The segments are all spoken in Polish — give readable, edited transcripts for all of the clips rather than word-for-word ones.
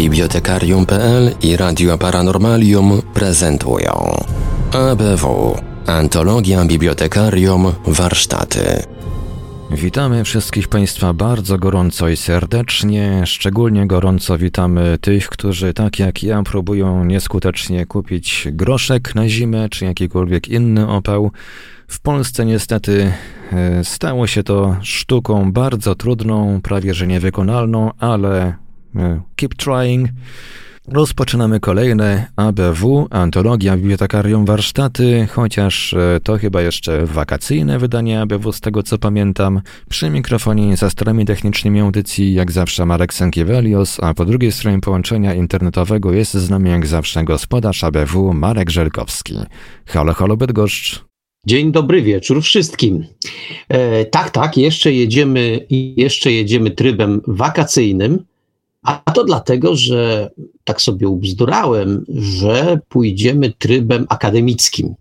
Bibliotekarium.pl i Radio Paranormalium prezentują ABW – Antologia Bibliotekarium Warsztaty. Witamy wszystkich Państwa bardzo gorąco i serdecznie. Szczególnie gorąco witamy tych, którzy tak jak ja próbują nieskutecznie kupić groszek na zimę czy jakikolwiek inny opał. W Polsce niestety stało się to sztuką bardzo trudną, prawie że niewykonalną, ale keep trying. Rozpoczynamy kolejne ABW, Antologia Bibliotekarium Warsztaty, chociaż to chyba jeszcze wakacyjne wydanie ABW z tego co pamiętam. Przy mikrofonie za starami technicznymi audycji jak zawsze Marek Sękiewelios, a po drugiej stronie połączenia internetowego jest z nami jak zawsze gospodarz ABW Marek Żelkowski. Halo, halo Bydgoszcz. Dzień dobry wieczór wszystkim. Tak, jeszcze jedziemy trybem wakacyjnym, a to dlatego, że tak sobie ubzdurałem, że pójdziemy trybem akademickim.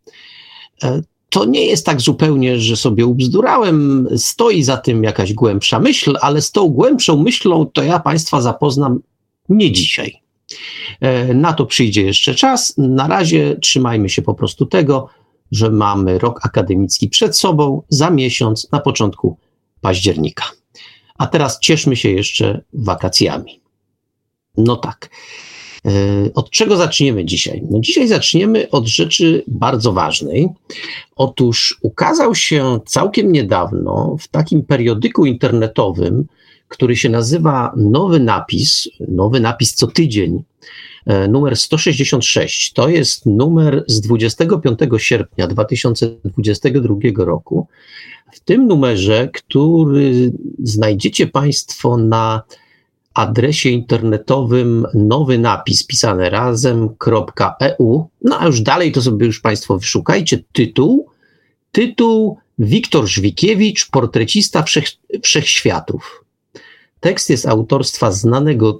To nie jest tak zupełnie, że sobie ubzdurałem, stoi za tym jakaś głębsza myśl, ale z tą głębszą myślą to ja Państwa zapoznam nie dzisiaj. Na to przyjdzie jeszcze czas. Na razie trzymajmy się po prostu tego, że mamy rok akademicki przed sobą, za miesiąc, na początku października. A teraz cieszmy się jeszcze wakacjami. No tak. Od czego zaczniemy dzisiaj? No dzisiaj zaczniemy od rzeczy bardzo ważnej. Otóż ukazał się całkiem niedawno w takim periodyku internetowym, który się nazywa Nowy Napis co tydzień, numer 166. To jest numer z 25 sierpnia 2022 roku. W tym numerze, który znajdziecie Państwo na adresie internetowym nowy napis pisane razem.eu. No a już dalej to sobie już Państwo wyszukajcie tytuł Wiktor Żwikiewicz, portrecista wszechświatów. Tekst jest autorstwa znanego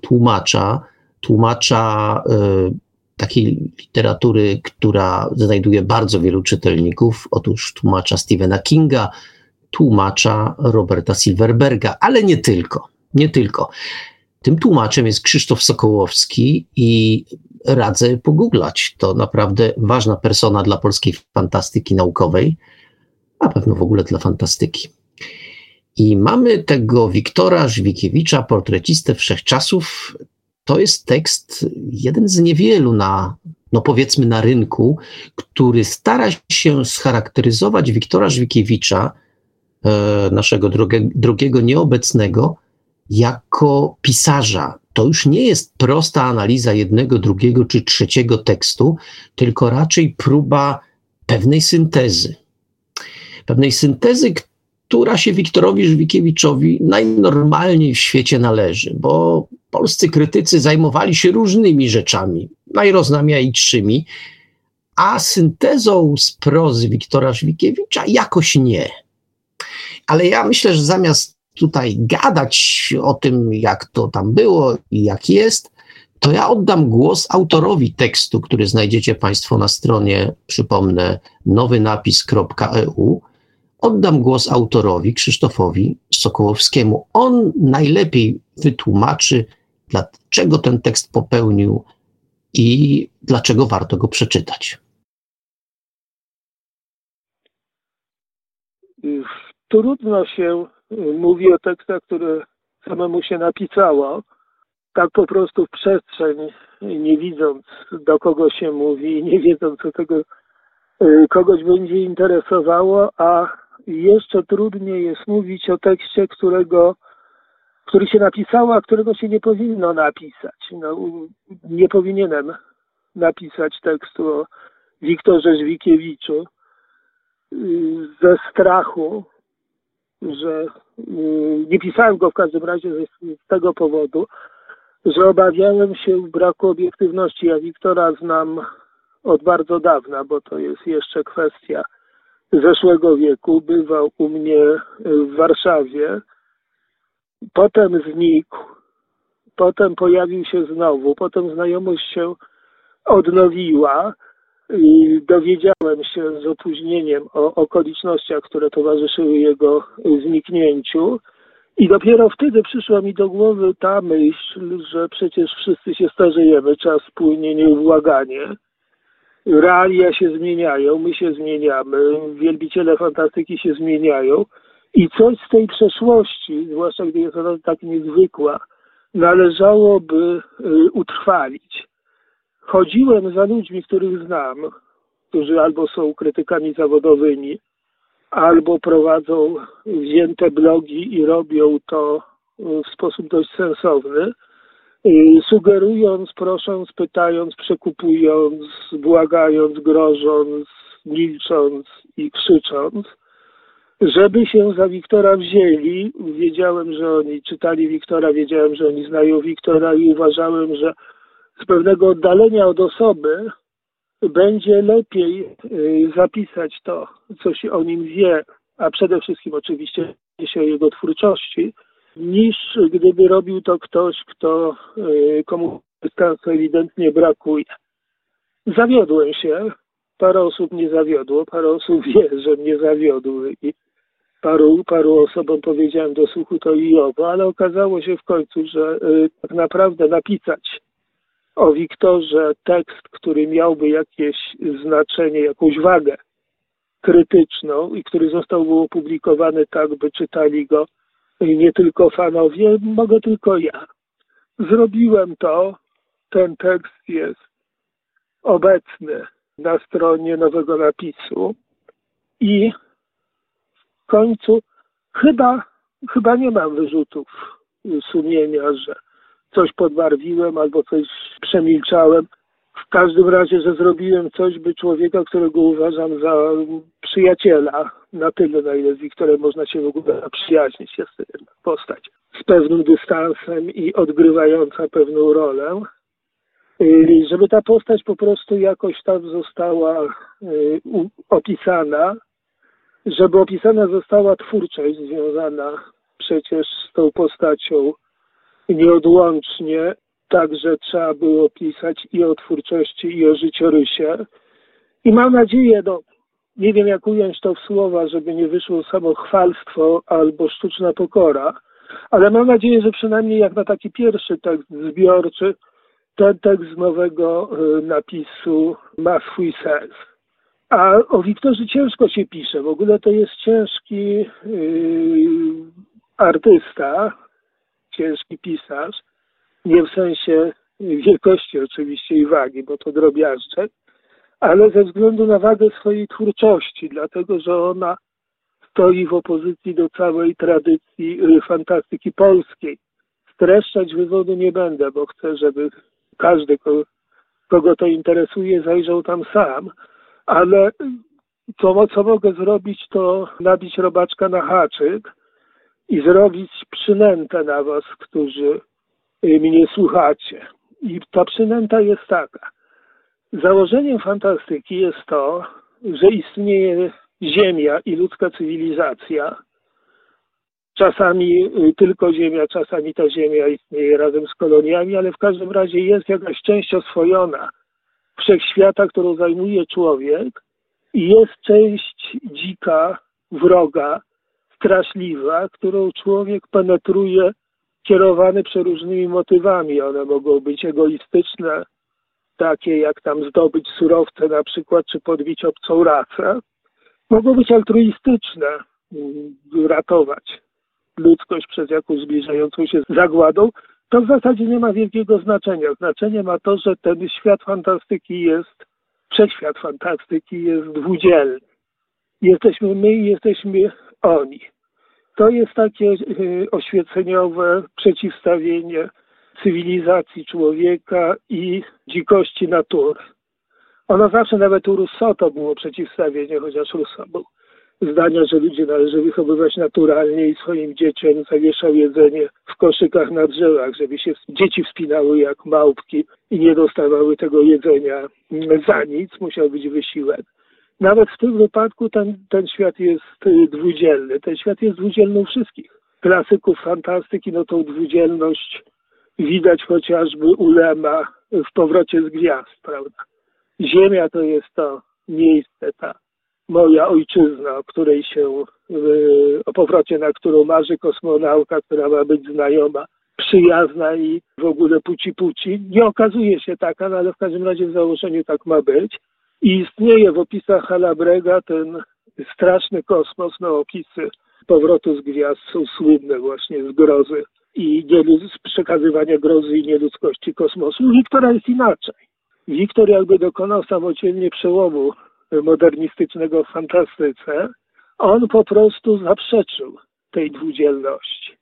tłumacza takiej literatury, która znajduje bardzo wielu czytelników. Otóż tłumacza Stephena Kinga, tłumacza Roberta Silverberga, ale nie tylko. Tym tłumaczem jest Krzysztof Sokołowski i radzę pogooglać. To naprawdę ważna persona dla polskiej fantastyki naukowej, a pewno w ogóle dla fantastyki. I mamy tego Wiktora Żwikiewicza, portrecistę wszechczasów. To jest tekst, jeden z niewielu powiedzmy na rynku, który stara się scharakteryzować Wiktora Żwikiewicza, naszego drogiego nieobecnego, jako pisarza. To już nie jest prosta analiza jednego, drugiego czy trzeciego tekstu, tylko raczej próba pewnej syntezy, która się Wiktorowi Żwikiewiczowi najnormalniej w świecie należy, bo polscy krytycy zajmowali się różnymi rzeczami, najrozmaitszymi, a syntezą z prozy Wiktora Żwikiewicza jakoś nie. Ale ja myślę, że zamiast tutaj gadać o tym, jak to tam było i jak jest, to ja oddam głos autorowi tekstu, który znajdziecie Państwo na stronie, przypomnę, nowynapis.eu. Oddam głos autorowi, Krzysztofowi Sokołowskiemu. On najlepiej wytłumaczy, dlaczego ten tekst popełnił i dlaczego warto go przeczytać. Trudno się mówi o tekstach, które samemu się napisało, tak po prostu w przestrzeń, nie widząc do kogo się mówi, nie wiedząc co tego kogoś będzie interesowało, a jeszcze trudniej jest mówić o tekście, który się napisało, a którego się nie powinno napisać. Nie powinienem napisać tekstu o Wiktorze Żwikiewiczu ze strachu, że nie pisałem go w każdym razie z tego powodu, że obawiałem się braku obiektywności. Ja Wiktora znam od bardzo dawna, bo to jest jeszcze kwestia zeszłego wieku. Bywał u mnie w Warszawie, potem znikł, potem pojawił się znowu, potem znajomość się odnowiła i dowiedziałem się z opóźnieniem o okolicznościach, które towarzyszyły jego zniknięciu I dopiero wtedy przyszła mi do głowy ta myśl, że przecież wszyscy się starzejemy, czas płynie nieubłaganie. Realia się zmieniają, my się zmieniamy, wielbiciele fantastyki się zmieniają i coś z tej przeszłości, zwłaszcza gdy jest ona tak niezwykła, należałoby utrwalić. Chodziłem za ludźmi, których znam, którzy albo są krytykami zawodowymi, albo prowadzą wzięte blogi i robią to w sposób dość sensowny, sugerując, prosząc, pytając, przekupując, błagając, grożąc, milcząc i krzycząc, żeby się za Wiktora wzięli. Wiedziałem, że oni czytali Wiktora, wiedziałem, że oni znają Wiktora i uważałem, że z pewnego oddalenia od osoby będzie lepiej zapisać to, co się o nim wie, a przede wszystkim oczywiście się o jego twórczości, niż gdyby robił to ktoś, komu dystansu ewidentnie brakuje. Zawiodłem się, parę osób mnie zawiodło, parę osób wie, że mnie zawiodły i paru osobom powiedziałem do słuchu to i owo, ale okazało się w końcu, że tak naprawdę napisać o Wiktorze tekst, który miałby jakieś znaczenie, jakąś wagę krytyczną i który został opublikowany tak, by czytali go nie tylko fanowie, mogę tylko ja. Zrobiłem to, ten tekst jest obecny na stronie Nowego Napisu i w końcu chyba nie mam wyrzutów sumienia, że coś podbarwiłem albo coś przemilczałem. W każdym razie, że zrobiłem coś, by człowieka, którego uważam za przyjaciela, na tyle, na ile z Wiktorem można się w ogóle zaprzyjaźnić, jest to jednak postać z pewnym dystansem i odgrywająca pewną rolę, żeby ta postać po prostu jakoś tam została opisana, żeby opisana została twórczość związana przecież z tą postacią nieodłącznie. Także trzeba było pisać i o twórczości, i o życiorysie. I mam nadzieję, nie wiem jak ująć to w słowa, żeby nie wyszło samochwalstwo albo sztuczna pokora, ale mam nadzieję, że przynajmniej jak na taki pierwszy tekst zbiorczy, ten tekst z Nowego Napisu ma swój sens. A o Wiktorze ciężko się pisze. W ogóle to jest ciężki artysta, ciężki pisarz. Nie w sensie wielkości oczywiście i wagi, bo to drobiażdżek, ale ze względu na wagę swojej twórczości, dlatego że ona stoi w opozycji do całej tradycji fantastyki polskiej. Streszczać wywodu nie będę, bo chcę, żeby każdy, kogo to interesuje, zajrzał tam sam, ale co mogę zrobić, to nabić robaczka na haczyk i zrobić przynętę na was, którzy mnie słuchacie. I ta przynęta jest taka. Założeniem fantastyki jest to, że istnieje Ziemia i ludzka cywilizacja. Czasami tylko Ziemia, czasami ta Ziemia istnieje razem z koloniami, ale w każdym razie jest jakaś część oswojona wszechświata, którą zajmuje człowiek i jest część dzika, wroga, straszliwa, którą człowiek penetruje kierowany przeróżnymi motywami. One mogą być egoistyczne, takie jak tam zdobyć surowce na przykład, czy podbić obcą rasę. Mogą być altruistyczne, ratować ludzkość przed jakąś zbliżającą się zagładą. To w zasadzie nie ma wielkiego znaczenia. Znaczenie ma to, że ten świat fantastyki wszechświat fantastyki jest dwudzielny. Jesteśmy my i jesteśmy oni. To jest takie oświeceniowe przeciwstawienie cywilizacji człowieka i dzikości natury. Ono zawsze, nawet u Rousseau to było przeciwstawienie, chociaż Rousseau był zdania, że ludzie należy wychowywać naturalnie i swoim dzieciom zawieszał jedzenie w koszykach na drzewach, żeby się dzieci wspinały jak małpki i nie dostawały tego jedzenia za nic, musiał być wysiłek. Nawet w tym wypadku ten świat jest dwudzielny. Ten świat jest dwudzielny u wszystkich klasyków fantastyki. No tą dwudzielność widać chociażby u Lema w Powrocie z Gwiazd, prawda? Ziemia to jest to miejsce, ta moja ojczyzna, o powrocie na którą marzy kosmonauta, która ma być znajoma, przyjazna i w ogóle puci. Nie okazuje się taka, no ale w każdym razie w założeniu tak ma być. I istnieje w opisach Halabrega ten straszny kosmos, opisy powrotu z gwiazd są słynne właśnie z grozy i z przekazywania grozy i nieludzkości kosmosu. Wiktora jest inaczej. Wiktor jakby dokonał samodzielnie przełomu modernistycznego w fantastyce. On po prostu zaprzeczył tej dwudzielności.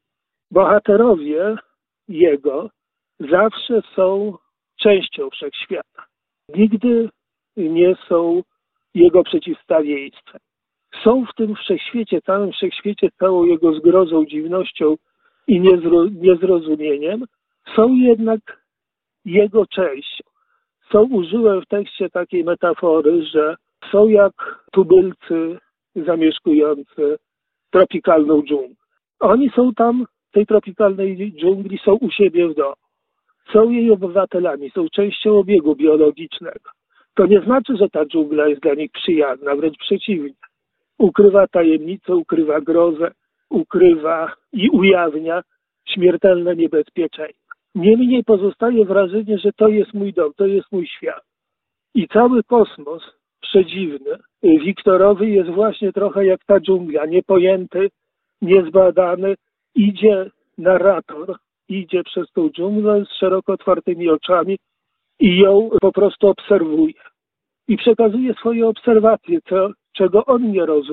Bohaterowie jego zawsze są częścią wszechświata. Nigdy nie są jego przeciwstawieństwem. Są w tym wszechświecie, całym wszechświecie, całą jego zgrozą, dziwnością i niezrozumieniem, są jednak jego częścią. Użyłem w tekście takiej metafory, że są jak tubylcy zamieszkujący tropikalną dżunglę. Oni są tam, w tej tropikalnej dżungli, są u siebie w domu. Są jej obywatelami, są częścią obiegu biologicznego. To nie znaczy, że ta dżungla jest dla nich przyjazna, wręcz przeciwnie. Ukrywa tajemnicę, ukrywa grozę, ukrywa i ujawnia śmiertelne niebezpieczeństwo. Niemniej pozostaje wrażenie, że to jest mój dom, to jest mój świat. I cały kosmos przedziwny, Wiktorowy, jest właśnie trochę jak ta dżungla, niepojęty, niezbadany. Idzie narrator, idzie przez tą dżunglę z szeroko otwartymi oczami i ją po prostu obserwuje. I przekazuje swoje obserwacje, czego on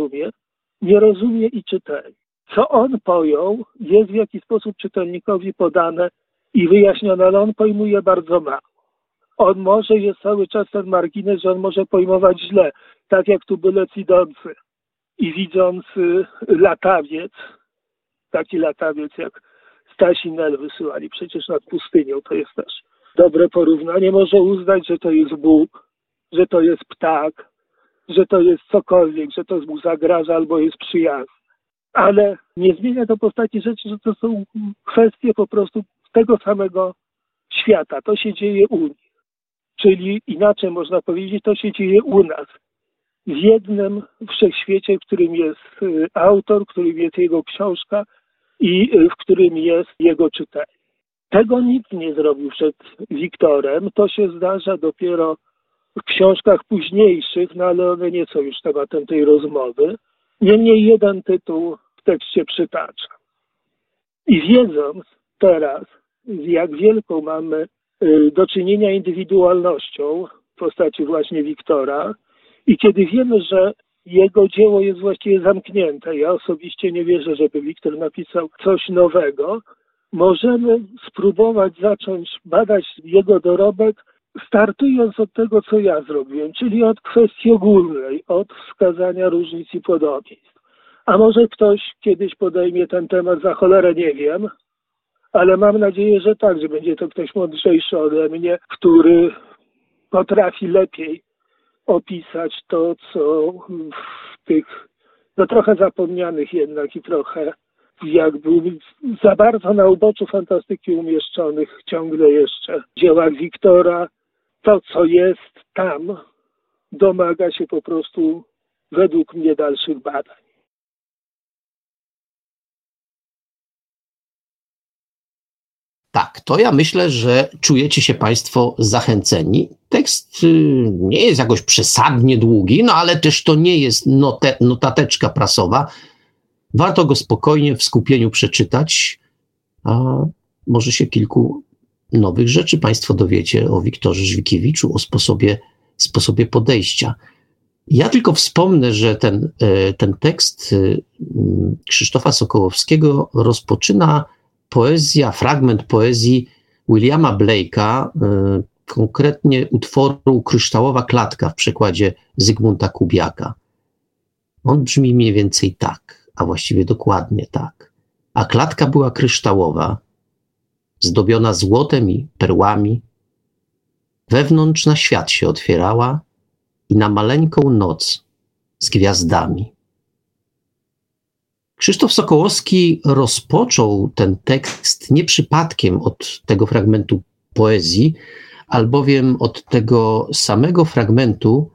nie rozumie i czytelnik. Co on pojął, jest w jakiś sposób czytelnikowi podane i wyjaśnione, ale on pojmuje bardzo mało. On może, jest cały czas ten margines, że on może pojmować źle, tak jak tubylec idący i widzący latawiec, taki latawiec jak Stasi Nel wysyłali przecież nad pustynią, to jest też dobre porównanie, może uznać, że to jest Bóg, że to jest ptak, że to jest cokolwiek, że to mu zagraża albo jest przyjazne. Ale nie zmienia to postaci rzeczy, że to są kwestie po prostu tego samego świata. To się dzieje u nich. Czyli inaczej można powiedzieć, to się dzieje u nas. W jednym wszechświecie, w którym jest autor, w którym jest jego książka i w którym jest jego czytelnik. Tego nikt nie zrobił przed Wiktorem. To się zdarza dopiero w książkach późniejszych, no ale one nie są już tematem tej rozmowy. Niemniej jeden tytuł w tekście przytacza. I wiedząc teraz, jak wielką mamy do czynienia indywidualnością w postaci właśnie Wiktora i kiedy wiemy, że jego dzieło jest właściwie zamknięte, ja osobiście nie wierzę, żeby Wiktor napisał coś nowego, możemy spróbować zacząć badać jego dorobek, startując od tego, co ja zrobiłem, czyli od kwestii ogólnej, od wskazania różnic i podobieństw. A może ktoś kiedyś podejmie ten temat, za cholerę nie wiem, ale mam nadzieję, że tak, że będzie to ktoś mądrzejszy ode mnie, który potrafi lepiej opisać to, co w tych trochę zapomnianych jednak i trochę jakby za bardzo na uboczu fantastyki umieszczonych ciągle jeszcze dziełach Wiktora. To, co jest tam, domaga się po prostu według mnie dalszych badań. Tak, to ja myślę, że czujecie się Państwo zachęceni. Tekst nie jest jakoś przesadnie długi, no ale też to nie jest notateczka prasowa. Warto go spokojnie w skupieniu przeczytać, a może się kilku nowych rzeczy Państwo dowiecie o Wiktorze Żwikiewiczu, o sposobie podejścia. Ja tylko wspomnę, że ten tekst Krzysztofa Sokołowskiego rozpoczyna fragment poezji Williama Blake'a, konkretnie utworu Kryształowa klatka w przekładzie Zygmunta Kubiaka. On brzmi mniej więcej tak, a właściwie dokładnie tak. A klatka była kryształowa, zdobiona złotem i perłami. Wewnątrz na świat się otwierała i na maleńką noc z gwiazdami. Krzysztof Sokołowski rozpoczął ten tekst nie przypadkiem od tego fragmentu poezji, albowiem od tego samego fragmentu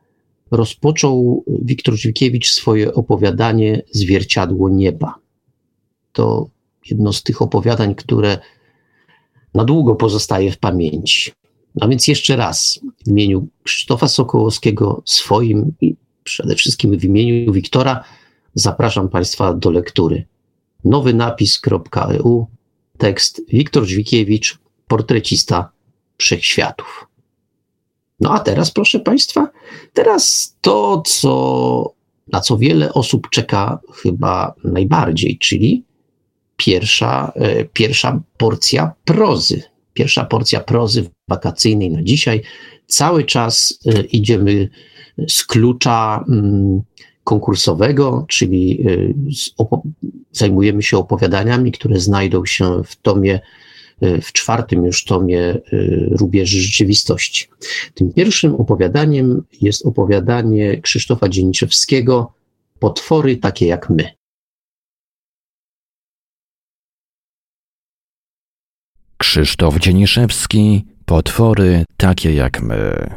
rozpoczął Wiktor Żwikiewicz swoje opowiadanie Zwierciadło nieba. To jedno z tych opowiadań, które na długo pozostaje w pamięci. A więc jeszcze raz w imieniu Krzysztofa Sokołowskiego, swoim i przede wszystkim w imieniu Wiktora zapraszam Państwa do lektury. nowynapis.eu, tekst Wiktor Żwikiewicz, portrecista wszechświatów. No a teraz, proszę Państwa, teraz to, na co wiele osób czeka chyba najbardziej, czyli pierwsza porcja prozy. Pierwsza porcja prozy wakacyjnej na dzisiaj. Cały czas idziemy z klucza konkursowego, czyli zajmujemy się opowiadaniami, które znajdą się w 4. już tomie Rubieży Rzeczywistości. Tym pierwszym opowiadaniem jest opowiadanie Krzysztofa Dzieniczewskiego Potwory takie jak my. Krzysztof Dzieniszewski, Potwory takie jak my.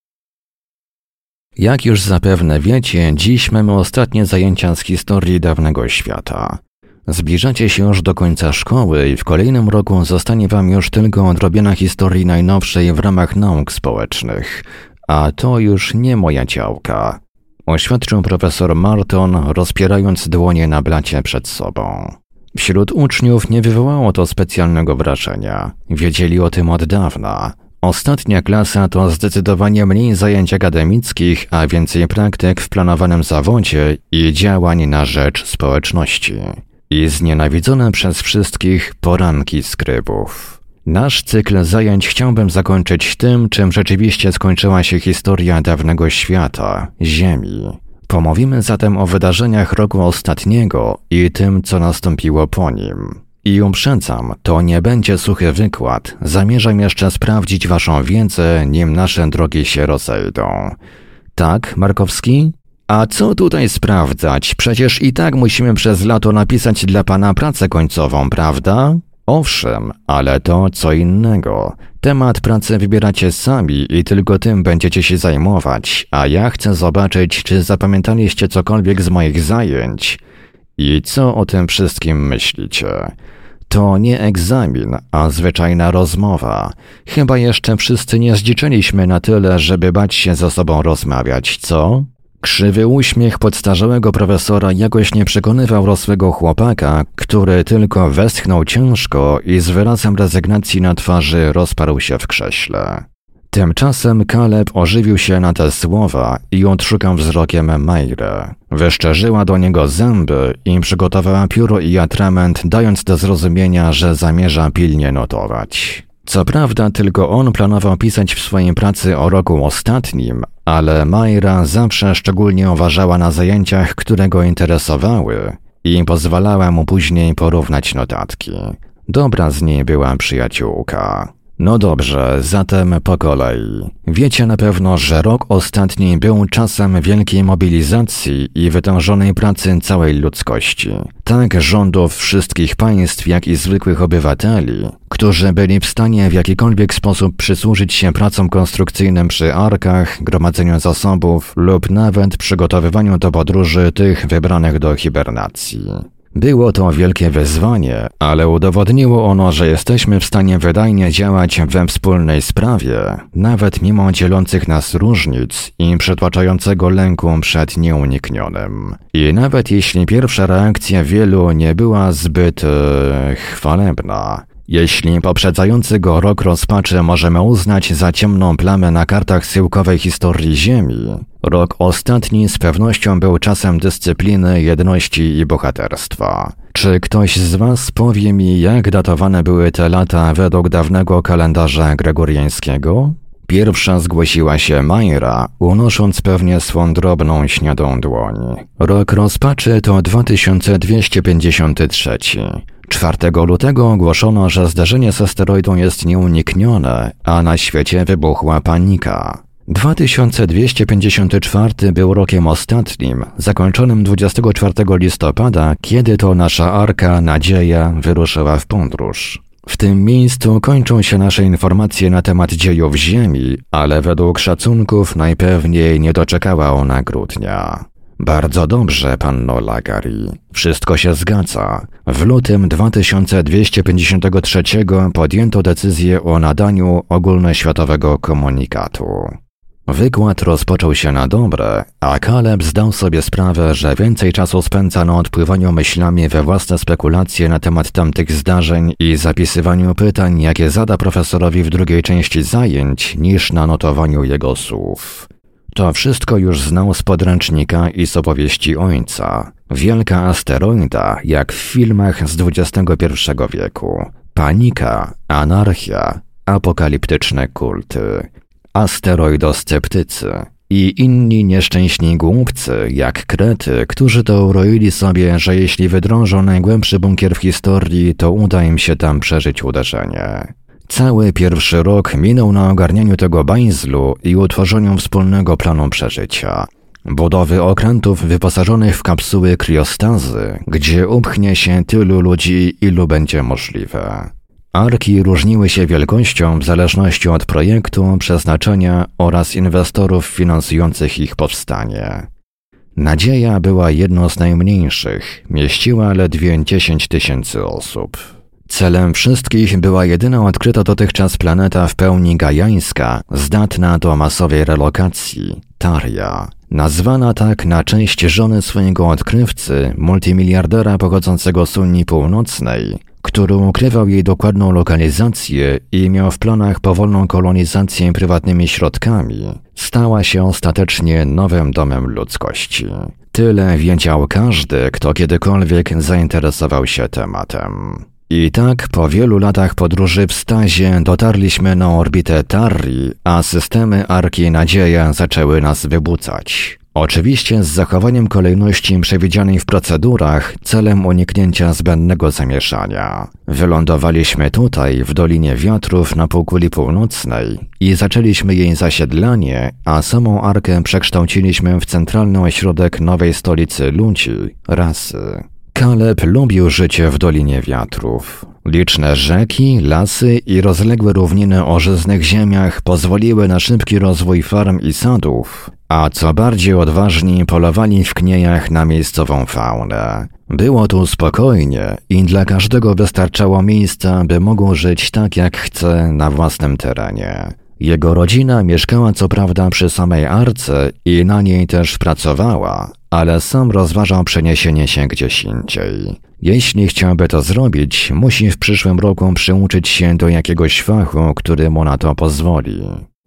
Jak już zapewne wiecie, dziś mamy ostatnie zajęcia z historii dawnego świata. Zbliżacie się już do końca szkoły i w kolejnym roku zostanie wam już tylko odrobiona historii najnowszej w ramach nauk społecznych. A to już nie moja działka, oświadczył profesor Marton, rozpierając dłonie na blacie przed sobą. Wśród uczniów nie wywołało to specjalnego wrażenia. Wiedzieli o tym od dawna. Ostatnia klasa to zdecydowanie mniej zajęć akademickich, a więcej praktyk w planowanym zawodzie i działań na rzecz społeczności. I znienawidzone przez wszystkich poranki skrybów. Nasz cykl zajęć chciałbym zakończyć tym, czym rzeczywiście skończyła się historia dawnego świata, Ziemi. Pomówimy zatem o wydarzeniach roku ostatniego i tym, co nastąpiło po nim. I uprzedzam, to nie będzie suchy wykład. Zamierzam jeszcze sprawdzić waszą wiedzę, nim nasze drogi się rozejdą. Tak, Markowski? A co tutaj sprawdzać? Przecież i tak musimy przez lato napisać dla pana pracę końcową, prawda? Owszem, ale to co innego. Temat pracy wybieracie sami i tylko tym będziecie się zajmować, a ja chcę zobaczyć, czy zapamiętaliście cokolwiek z moich zajęć. I co o tym wszystkim myślicie? To nie egzamin, a zwyczajna rozmowa. Chyba jeszcze wszyscy nie zdziczyliśmy na tyle, żeby bać się ze sobą rozmawiać, co? Krzywy uśmiech podstarzałego profesora jakoś nie przekonywał rosłego chłopaka, który tylko westchnął ciężko i z wyrazem rezygnacji na twarzy rozparł się w krześle. Tymczasem Kaleb ożywił się na te słowa i odszukał wzrokiem Majrę. Wyszczerzyła do niego zęby i przygotowała pióro i atrament, dając do zrozumienia, że zamierza pilnie notować. Co prawda tylko on planował pisać w swojej pracy o roku ostatnim, ale Majra zawsze szczególnie uważała na zajęciach, które go interesowały i pozwalała mu później porównać notatki. Dobra z niej była przyjaciółka. No dobrze, zatem po kolei. Wiecie na pewno, że rok ostatni był czasem wielkiej mobilizacji i wytężonej pracy całej ludzkości. Tak rządów wszystkich państw, jak i zwykłych obywateli, którzy byli w stanie w jakikolwiek sposób przysłużyć się pracom konstrukcyjnym przy arkach, gromadzeniu zasobów lub nawet przygotowywaniu do podróży tych wybranych do hibernacji. Było to wielkie wyzwanie, ale udowodniło ono, że jesteśmy w stanie wydajnie działać we wspólnej sprawie, nawet mimo dzielących nas różnic i przytłaczającego lęku przed nieuniknionym. I nawet jeśli pierwsza reakcja wielu nie była zbyt chwalebna, jeśli poprzedzający go rok rozpaczy możemy uznać za ciemną plamę na kartach schyłkowej historii Ziemi, rok ostatni z pewnością był czasem dyscypliny, jedności i bohaterstwa. Czy ktoś z was powie mi, jak datowane były te lata według dawnego kalendarza gregoriańskiego? Pierwsza zgłosiła się Majra, unosząc pewnie swą drobną, śniadą dłoń. Rok rozpaczy to 2253. 4 lutego ogłoszono, że zdarzenie z asteroidą jest nieuniknione, a na świecie wybuchła panika. 2254 był rokiem ostatnim, zakończonym 24 listopada, kiedy to nasza arka Nadzieja wyruszyła w podróż. W tym miejscu kończą się nasze informacje na temat dziejów Ziemi, ale według szacunków najpewniej nie doczekała ona grudnia. Bardzo dobrze, panno Lagari. Wszystko się zgadza. W lutym 2253 podjęto decyzję o nadaniu ogólnoświatowego komunikatu. Wykład rozpoczął się na dobre, a Caleb zdał sobie sprawę, że więcej czasu spędza na odpływaniu myślami we własne spekulacje na temat tamtych zdarzeń i zapisywaniu pytań, jakie zada profesorowi w drugiej części zajęć, niż na notowaniu jego słów. To wszystko już znał z podręcznika i z opowieści ojca. Wielka asteroida, jak w filmach z XXI wieku. Panika, anarchia, apokaliptyczne kulty. Asteroidosceptycy i inni nieszczęśni głupcy, jak Krety, którzy to uroili sobie, że jeśli wydrążą najgłębszy bunkier w historii, to uda im się tam przeżyć uderzenie. Cały pierwszy rok minął na ogarnianiu tego bajzlu i utworzeniu wspólnego planu przeżycia. Budowy okrętów wyposażonych w kapsuły kriostazy, gdzie upchnie się tylu ludzi, ilu będzie możliwe. Arki różniły się wielkością w zależności od projektu, przeznaczenia oraz inwestorów finansujących ich powstanie. Nadzieja była jedną z najmniejszych, mieściła ledwie 10 000 osób. Celem wszystkich była jedyna odkryta dotychczas planeta w pełni gajańska, zdatna do masowej relokacji, Taria. Nazwana tak na cześć żony swojego odkrywcy, multimiliardera pochodzącego z Unii Północnej, który ukrywał jej dokładną lokalizację i miał w planach powolną kolonizację prywatnymi środkami, stała się ostatecznie nowym domem ludzkości. Tyle wiedział każdy, kto kiedykolwiek zainteresował się tematem. I tak po wielu latach podróży w stazie dotarliśmy na orbitę Tarri, a systemy Arki Nadzieja zaczęły nas wybudzać. Oczywiście z zachowaniem kolejności przewidzianej w procedurach celem uniknięcia zbędnego zamieszania. Wylądowaliśmy tutaj, w Dolinie Wiatrów na półkuli północnej i zaczęliśmy jej zasiedlanie, a samą Arkę przekształciliśmy w centralny ośrodek nowej stolicy ludzi, rasy. Caleb lubił życie w Dolinie Wiatrów. Liczne rzeki, lasy i rozległe równiny o żyznych ziemiach pozwoliły na szybki rozwój farm i sadów, a co bardziej odważni polowali w kniejach na miejscową faunę. Było tu spokojnie i dla każdego wystarczało miejsca, by mógł żyć tak jak chce na własnym terenie. Jego rodzina mieszkała co prawda przy samej Arce i na niej też pracowała, ale sam rozważał przeniesienie się gdzieś indziej. Jeśli chciałby to zrobić, musi w przyszłym roku przyuczyć się do jakiegoś fachu, który mu na to pozwoli.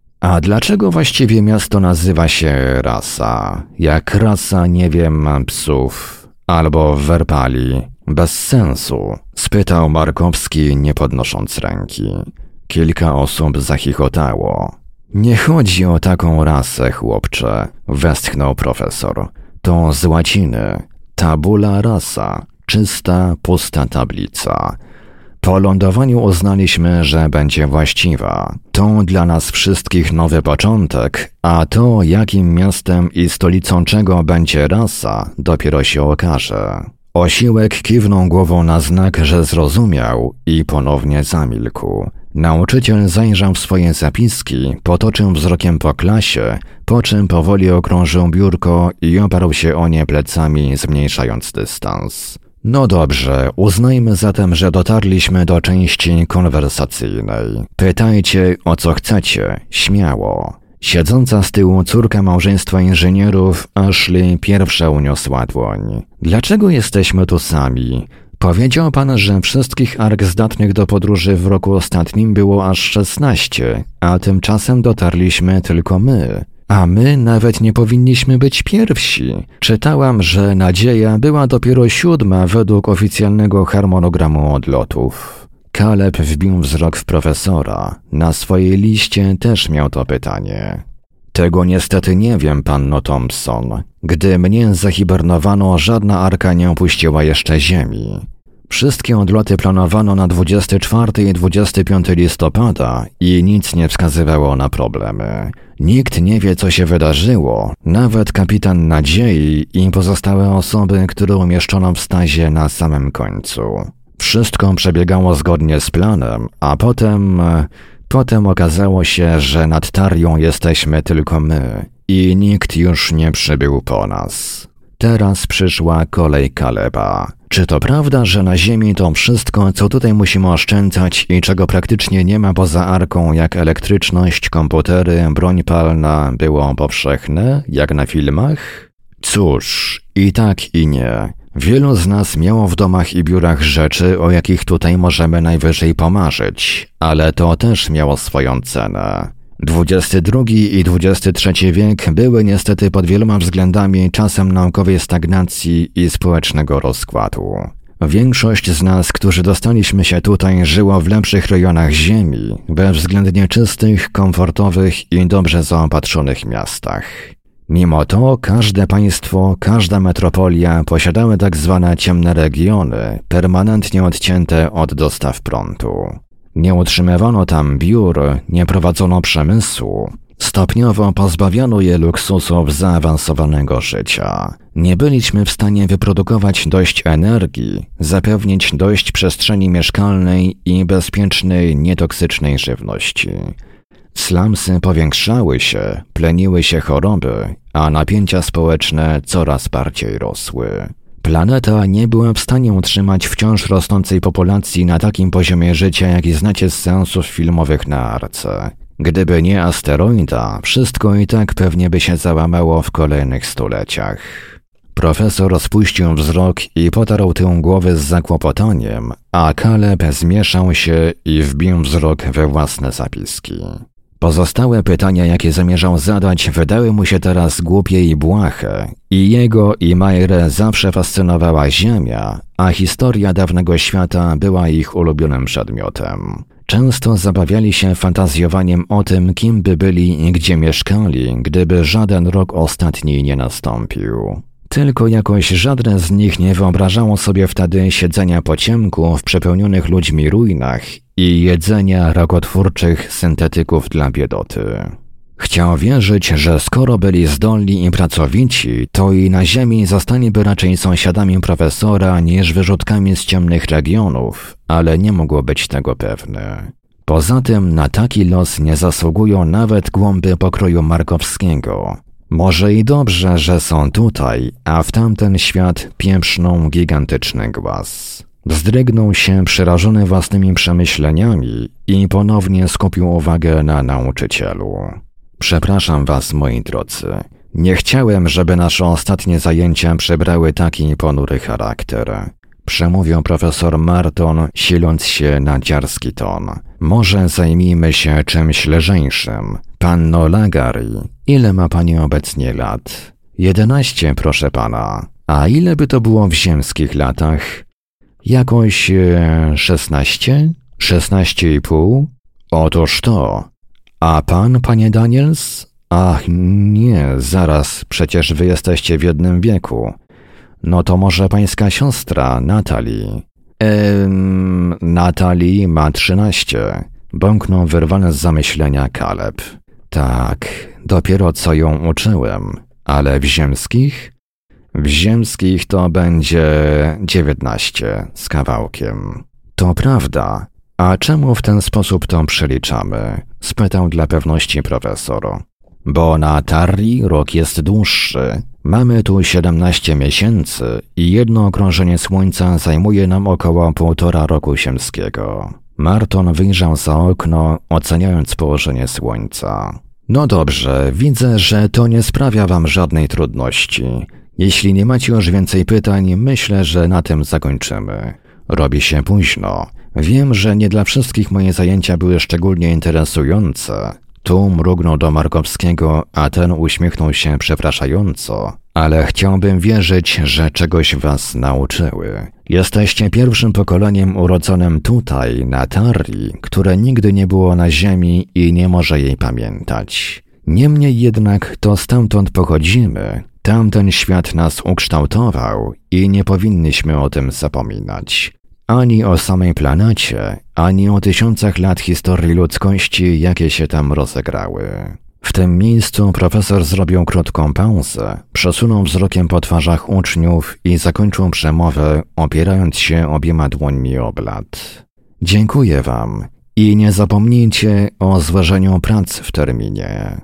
A dlaczego właściwie miasto nazywa się Rasa? Jak rasa, nie wiem, psów. Albo Werpali. Bez sensu, spytał Markowski, nie podnosząc ręki. Kilka osób zachichotało. Nie chodzi o taką rasę, chłopcze, westchnął profesor. To z łaciny. Tabula rasa. Czysta, pusta tablica. Po lądowaniu uznaliśmy, że będzie właściwa. To dla nas wszystkich nowy początek, a to, jakim miastem i stolicą czego będzie Rasa, dopiero się okaże. Osiłek kiwnął głową na znak, że zrozumiał i ponownie zamilkł. Nauczyciel zajrzał w swoje zapiski, potoczył wzrokiem po klasie, po czym powoli okrążył biurko i oparł się o nie plecami, zmniejszając dystans. No dobrze, uznajmy zatem, że dotarliśmy do części konwersacyjnej. Pytajcie, o co chcecie, śmiało. Siedząca z tyłu córka małżeństwa inżynierów, Ashley, pierwsza uniosła dłoń. Dlaczego jesteśmy tu sami? Powiedział pan, że wszystkich ark zdatnych do podróży w roku ostatnim było aż 16, a tymczasem dotarliśmy tylko my. A my nawet nie powinniśmy być pierwsi. Czytałam, że Nadzieja była dopiero 7 według oficjalnego harmonogramu odlotów. Caleb wbił wzrok w profesora. Na swojej liście też miał to pytanie. Tego niestety nie wiem, panno Thompson. Gdy mnie zahibernowano, żadna arka nie opuściła jeszcze Ziemi. Wszystkie odloty planowano na 24 i 25 listopada i nic nie wskazywało na problemy. Nikt nie wie, co się wydarzyło, nawet kapitan Nadziei i pozostałe osoby, które umieszczono w stazie na samym końcu. Wszystko przebiegało zgodnie z planem, a potem okazało się, że nad Tarią jesteśmy tylko my i nikt już nie przybył po nas. Teraz przyszła kolej Kaleba. Czy to prawda, że na Ziemi to wszystko, co tutaj musimy oszczędzać i czego praktycznie nie ma poza Arką, jak elektryczność, komputery, broń palna, było powszechne, jak na filmach? Cóż, i tak i nie. Wielu z nas miało w domach i biurach rzeczy, o jakich tutaj możemy najwyżej pomarzyć, ale to też miało swoją cenę. XXI i XXIII wiek były niestety pod wieloma względami czasem naukowej stagnacji i społecznego rozkładu. Większość z nas, którzy dostaliśmy się tutaj, żyło w lepszych rejonach ziemi, we względnie czystych, komfortowych i dobrze zaopatrzonych miastach. Mimo to każde państwo, każda metropolia posiadały tak zwane ciemne regiony, permanentnie odcięte od dostaw prądu. Nie utrzymywano tam biur, nie prowadzono przemysłu. Stopniowo pozbawiano je luksusów zaawansowanego życia. Nie byliśmy w stanie wyprodukować dość energii, zapewnić dość przestrzeni mieszkalnej i bezpiecznej, nietoksycznej żywności. Slumsy powiększały się, pleniły się choroby, a napięcia społeczne coraz bardziej rosły. Planeta nie była w stanie utrzymać wciąż rosnącej populacji na takim poziomie życia, jaki znacie z seansów filmowych na Arce. Gdyby nie asteroida, wszystko i tak pewnie by się załamało w kolejnych stuleciach. Profesor spuścił wzrok i potarł tył głowy z zakłopotaniem, a Kaleb zmieszał się i wbił wzrok we własne zapiski. Pozostałe pytania, jakie zamierzał zadać, wydały mu się teraz głupie i błahe. I jego i Majrę zawsze fascynowała Ziemia, a historia dawnego świata była ich ulubionym przedmiotem. Często zabawiali się fantazjowaniem o tym, kim by byli i gdzie mieszkali, gdyby żaden rok ostatni nie nastąpił. Tylko jakoś żadne z nich nie wyobrażało sobie wtedy siedzenia po ciemku w przepełnionych ludźmi ruinach i jedzenia rakotwórczych syntetyków dla biedoty. Chciał wierzyć, że skoro byli zdolni i pracowici, to i na Ziemi zostaniby raczej sąsiadami profesora niż wyrzutkami z ciemnych regionów, ale nie mógł być tego pewny. Poza tym na taki los nie zasługują nawet głąby pokroju markowskiego. Może i dobrze, że są tutaj, a w tamten świat pieprzną gigantyczny głaz. Wzdrygnął się przerażony własnymi przemyśleniami i ponownie skupił uwagę na nauczycielu. Przepraszam was, moi drodzy. Nie chciałem, żeby nasze ostatnie zajęcia przybrały taki ponury charakter. Przemówił profesor Marton, siląc się na dziarski ton. Może zajmijmy się czymś lżejszym. Panno Lagari, ile ma pani obecnie lat? 11, proszę pana. A ile by to było w ziemskich latach? Jakoś 16? 16,5? Otóż to. A pan, panie Daniels? Ach, nie, zaraz, przecież wy jesteście w jednym wieku. No to może pańska siostra, Natalie. Natalie ma 13. Bąknął wyrwany z zamyślenia Kaleb. Tak, dopiero co ją uczyłem. Ale w ziemskich? W ziemskich to będzie 19 z kawałkiem. To prawda. A czemu w ten sposób to przeliczamy? Spytał dla pewności profesor. Bo na Tarii rok jest dłuższy. Mamy tu 17 miesięcy i jedno okrążenie Słońca zajmuje nam około 1,5 roku ziemskiego. Marton wyjrzał za okno, oceniając położenie Słońca. No dobrze, widzę, że to nie sprawia wam żadnej trudności. Jeśli nie macie już więcej pytań, myślę, że na tym zakończymy. Robi się późno. Wiem, że nie dla wszystkich moje zajęcia były szczególnie interesujące. Tu mrugnął do Markowskiego, a ten uśmiechnął się przepraszająco. Ale chciałbym wierzyć, że czegoś was nauczyły. Jesteście pierwszym pokoleniem urodzonym tutaj, na Tarii, które nigdy nie było na Ziemi i nie może jej pamiętać. Niemniej jednak to stamtąd pochodzimy. Tamten świat nas ukształtował i nie powinniśmy o tym zapominać. Ani o samej planecie, ani o tysiącach lat historii ludzkości, jakie się tam rozegrały. W tym miejscu profesor zrobił krótką pauzę, przesunął wzrokiem po twarzach uczniów i zakończył przemowę, opierając się obiema dłońmi o blat. Dziękuję wam i nie zapomnijcie o zważeniu prac w terminie.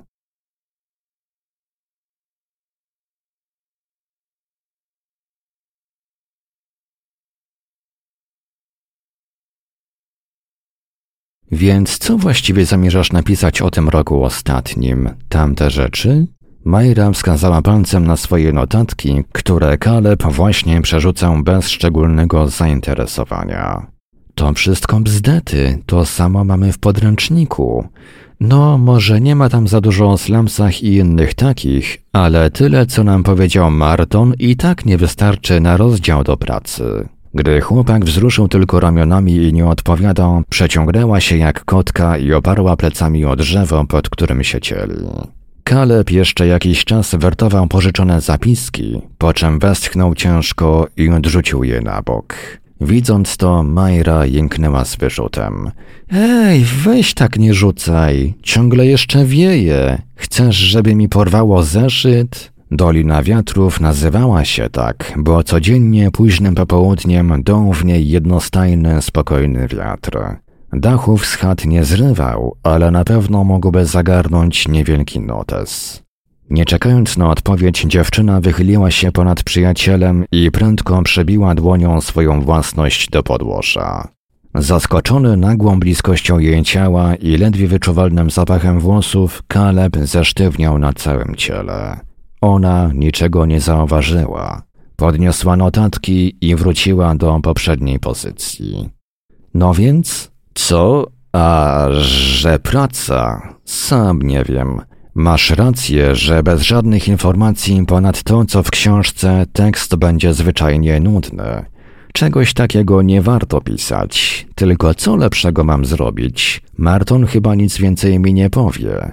Więc co właściwie zamierzasz napisać o tym roku ostatnim? Tamte rzeczy? Majra wskazała palcem na swoje notatki, które Kaleb właśnie przerzucał bez szczególnego zainteresowania. To wszystko bzdety, to samo mamy w podręczniku. No, może nie ma tam za dużo o slumsach i innych takich, ale tyle, co nam powiedział Marton, i tak nie wystarczy na rozdział do pracy. Gdy chłopak wzruszył tylko ramionami i nie odpowiadał, przeciągnęła się jak kotka i oparła plecami o drzewo, pod którym siedzieli. Kaleb jeszcze jakiś czas wertował pożyczone zapiski, po czym westchnął ciężko i odrzucił je na bok. Widząc to, Majra jęknęła z wyrzutem. Ej, weź tak nie rzucaj, ciągle jeszcze wieje. Chcesz, żeby mi porwało zeszyt? Dolina Wiatrów nazywała się tak, bo codziennie późnym popołudniem dął w niej jednostajny, spokojny wiatr. Dachów z chat nie zrywał, ale na pewno mógłby zagarnąć niewielki notes. Nie czekając na odpowiedź, dziewczyna wychyliła się ponad przyjacielem i prędko przebiła dłonią swoją własność do podłoża. Zaskoczony nagłą bliskością jej ciała i ledwie wyczuwalnym zapachem włosów, Kaleb zesztywniał na całym ciele. Ona niczego nie zauważyła. Podniosła notatki i wróciła do poprzedniej pozycji. No więc? Co? A, że praca? Sam nie wiem. Masz rację, że bez żadnych informacji ponad to, co w książce, tekst będzie zwyczajnie nudny. Czegoś takiego nie warto pisać. Tylko co lepszego mam zrobić? Marton chyba nic więcej mi nie powie.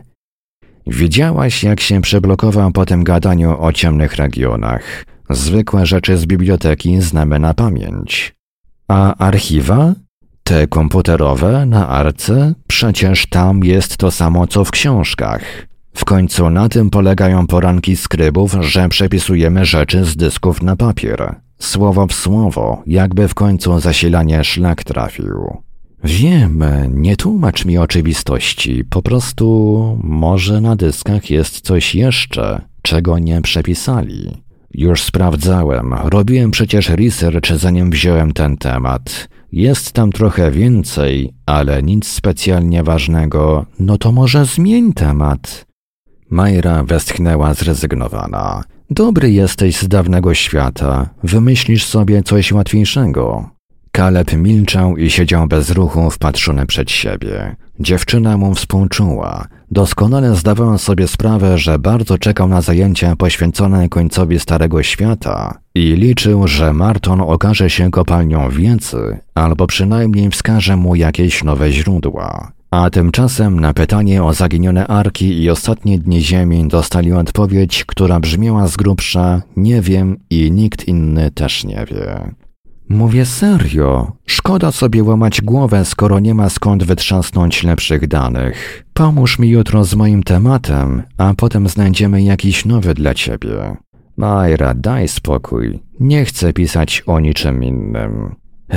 Widziałaś, jak się przyblokował po tym gadaniu o ciemnych regionach. Zwykłe rzeczy z biblioteki znamy na pamięć. A archiwa? Te komputerowe na Arce? Przecież tam jest to samo, co w książkach. W końcu na tym polegają poranki skrybów, że przepisujemy rzeczy z dysków na papier. Słowo w słowo, jakby w końcu zasilanie szlak trafił. Wiem, nie tłumacz mi oczywistości, po prostu może na dyskach jest coś jeszcze, czego nie przepisali. Już sprawdzałem, robiłem przecież research, zanim wziąłem ten temat. Jest tam trochę więcej, ale nic specjalnie ważnego, no to może zmień temat. Majra westchnęła zrezygnowana. Dobry jesteś z dawnego świata, wymyślisz sobie coś łatwiejszego. Kaleb milczał i siedział bez ruchu wpatrzony przed siebie. Dziewczyna mu współczuła. Doskonale zdawała sobie sprawę, że bardzo czekał na zajęcia poświęcone końcowi Starego Świata i liczył, że Marton okaże się kopalnią wiedzy albo przynajmniej wskaże mu jakieś nowe źródła. A tymczasem na pytanie o zaginione arki i ostatnie dni Ziemi dostali odpowiedź, która brzmiała z grubsza: nie wiem i nikt inny też nie wie. Mówię serio. Szkoda sobie łamać głowę, skoro nie ma skąd wytrzasnąć lepszych danych. Pomóż mi jutro z moim tematem, a potem znajdziemy jakiś nowy dla ciebie. Majra, daj spokój. Nie chcę pisać o niczym innym.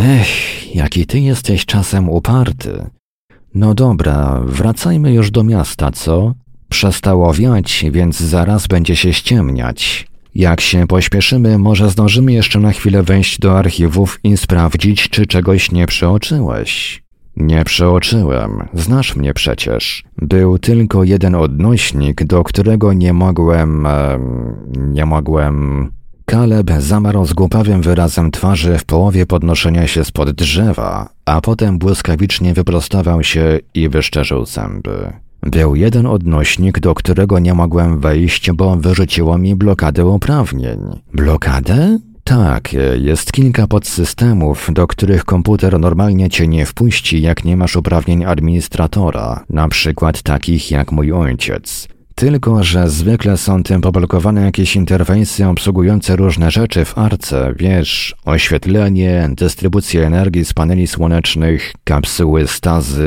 Ech, jaki ty jesteś czasem uparty. No dobra, wracajmy już do miasta, co? Przestało wiać, więc zaraz będzie się ściemniać. Jak się pośpieszymy, może zdążymy jeszcze na chwilę wejść do archiwów i sprawdzić, czy czegoś nie przeoczyłeś. Nie przeoczyłem, znasz mnie przecież. Był tylko jeden odnośnik, do którego nie mogłem... Kaleb zamarł z głupawym wyrazem twarzy w połowie podnoszenia się spod drzewa, a potem błyskawicznie wyprostował się i wyszczerzył zęby. Był jeden odnośnik, do którego nie mogłem wejść, bo wyrzuciło mi blokadę uprawnień. Blokadę? Tak, jest kilka podsystemów, do których komputer normalnie cię nie wpuści, jak nie masz uprawnień administratora, na przykład takich jak mój ojciec. Tylko że zwykle są tym poblokowane jakieś interfejsy obsługujące różne rzeczy w Arce, wiesz, oświetlenie, dystrybucję energii z paneli słonecznych, kapsuły stazy.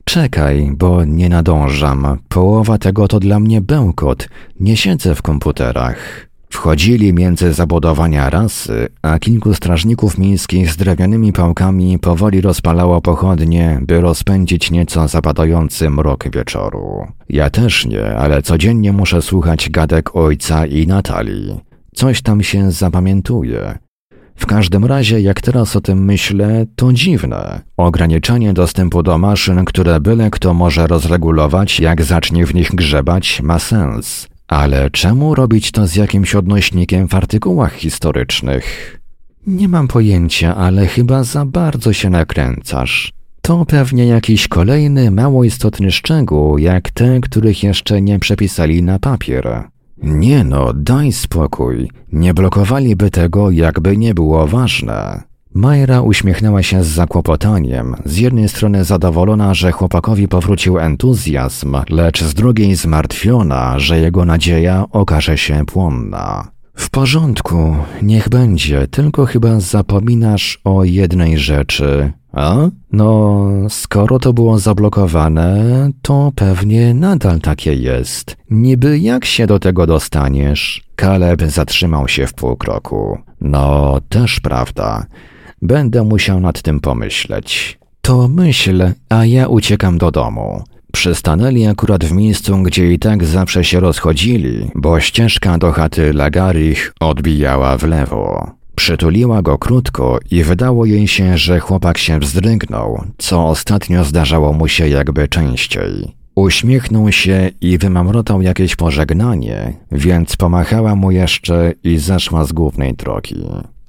Czekaj, bo nie nadążam. Połowa tego to dla mnie bełkot. Nie siedzę w komputerach. Wchodzili między zabudowania rasy, a kilku strażników miejskich z drewnianymi pałkami powoli rozpalało pochodnie, by rozpędzić nieco zapadający mrok wieczoru. Ja też nie, ale codziennie muszę słuchać gadek ojca i Natalii. Coś tam się zapamiętuje. W każdym razie, jak teraz o tym myślę, to dziwne. Ograniczanie dostępu do maszyn, które byle kto może rozregulować, jak zacznie w nich grzebać, ma sens. Ale czemu robić to z jakimś odnośnikiem w artykułach historycznych? Nie mam pojęcia, ale chyba za bardzo się nakręcasz. To pewnie jakiś kolejny mało istotny szczegół, jak te, których jeszcze nie przepisali na papier. Nie no, daj spokój. Nie blokowaliby tego, jakby nie było ważne. Majra uśmiechnęła się z zakłopotaniem, z jednej strony zadowolona, że chłopakowi powrócił entuzjazm, lecz z drugiej zmartwiona, że jego nadzieja okaże się płonna. W porządku, niech będzie, tylko chyba zapominasz o jednej rzeczy. A? No, skoro to było zablokowane, to pewnie nadal takie jest. Niby jak się do tego dostaniesz? Kaleb zatrzymał się w półkroku. No, też prawda. Będę musiał nad tym pomyśleć. To myśl, a ja uciekam do domu. Przystanęli akurat w miejscu, gdzie i tak zawsze się rozchodzili, bo ścieżka do chaty Lagarich odbijała w lewo. Przytuliła go krótko i wydało jej się, że chłopak się wzdrygnął, co ostatnio zdarzało mu się jakby częściej. Uśmiechnął się i wymamrotał jakieś pożegnanie, więc pomachała mu jeszcze i zeszła z głównej drogi.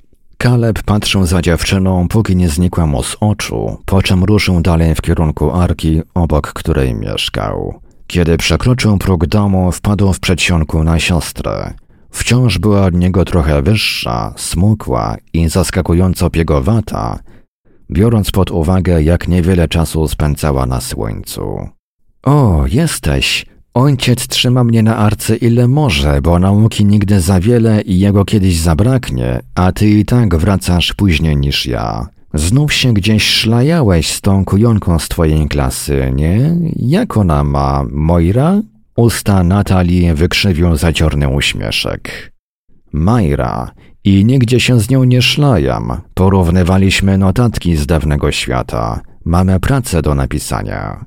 Kaleb patrzył za dziewczyną, póki nie znikła mu z oczu, po czym ruszył dalej w kierunku arki, obok której mieszkał. Kiedy przekroczył próg domu, wpadł w przedsionku na siostrę. Wciąż była od niego trochę wyższa, smukła i zaskakująco piegowata, biorąc pod uwagę, jak niewiele czasu spędzała na słońcu. O, jesteś! Ojciec trzyma mnie na arce ile może, bo nauki nigdy za wiele i jego kiedyś zabraknie, a ty i tak wracasz później niż ja. Znów się gdzieś szlajałeś z tą kujonką z twojej klasy, nie? Jak ona ma? Moira? Usta Natalii wykrzywił zaciorny uśmieszek. Majra. I nigdzie się z nią nie szlajam. Porównywaliśmy notatki z dawnego świata. Mamy pracę do napisania.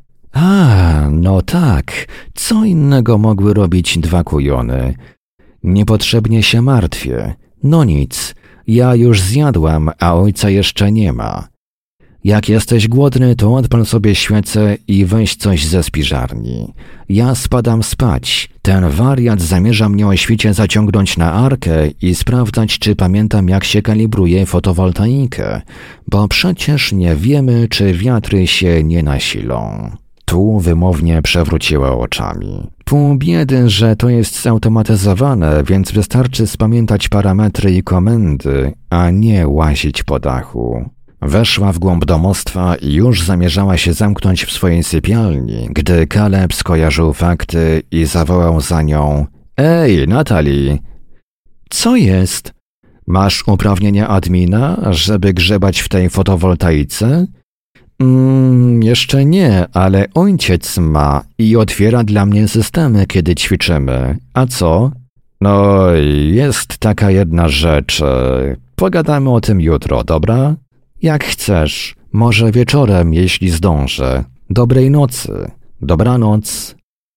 A, no tak. Co innego mogły robić dwa kujony? Niepotrzebnie się martwię. No nic. Ja już zjadłam, a ojca jeszcze nie ma. Jak jesteś głodny, to odpal sobie świecę i weź coś ze spiżarni. Ja spadam spać. Ten wariat zamierza mnie o świcie zaciągnąć na arkę i sprawdzać, czy pamiętam, jak się kalibruje fotowoltaikę, bo przecież nie wiemy, czy wiatry się nie nasilą. Tu wymownie przewróciła oczami. Pół biedy, że to jest zautomatyzowane, więc wystarczy spamiętać parametry i komendy, a nie łazić po dachu. Weszła w głąb domostwa i już zamierzała się zamknąć w swojej sypialni, gdy Kaleb skojarzył fakty i zawołał za nią: Ej, Natalii! Co jest? Masz uprawnienia admina, żeby grzebać w tej fotowoltaice? Jeszcze nie, ale ojciec ma i otwiera dla mnie systemy, kiedy ćwiczymy. A co? No, jest taka jedna rzecz. Pogadamy o tym jutro, dobra? Jak chcesz. Może wieczorem, jeśli zdążę. Dobrej nocy. Dobranoc.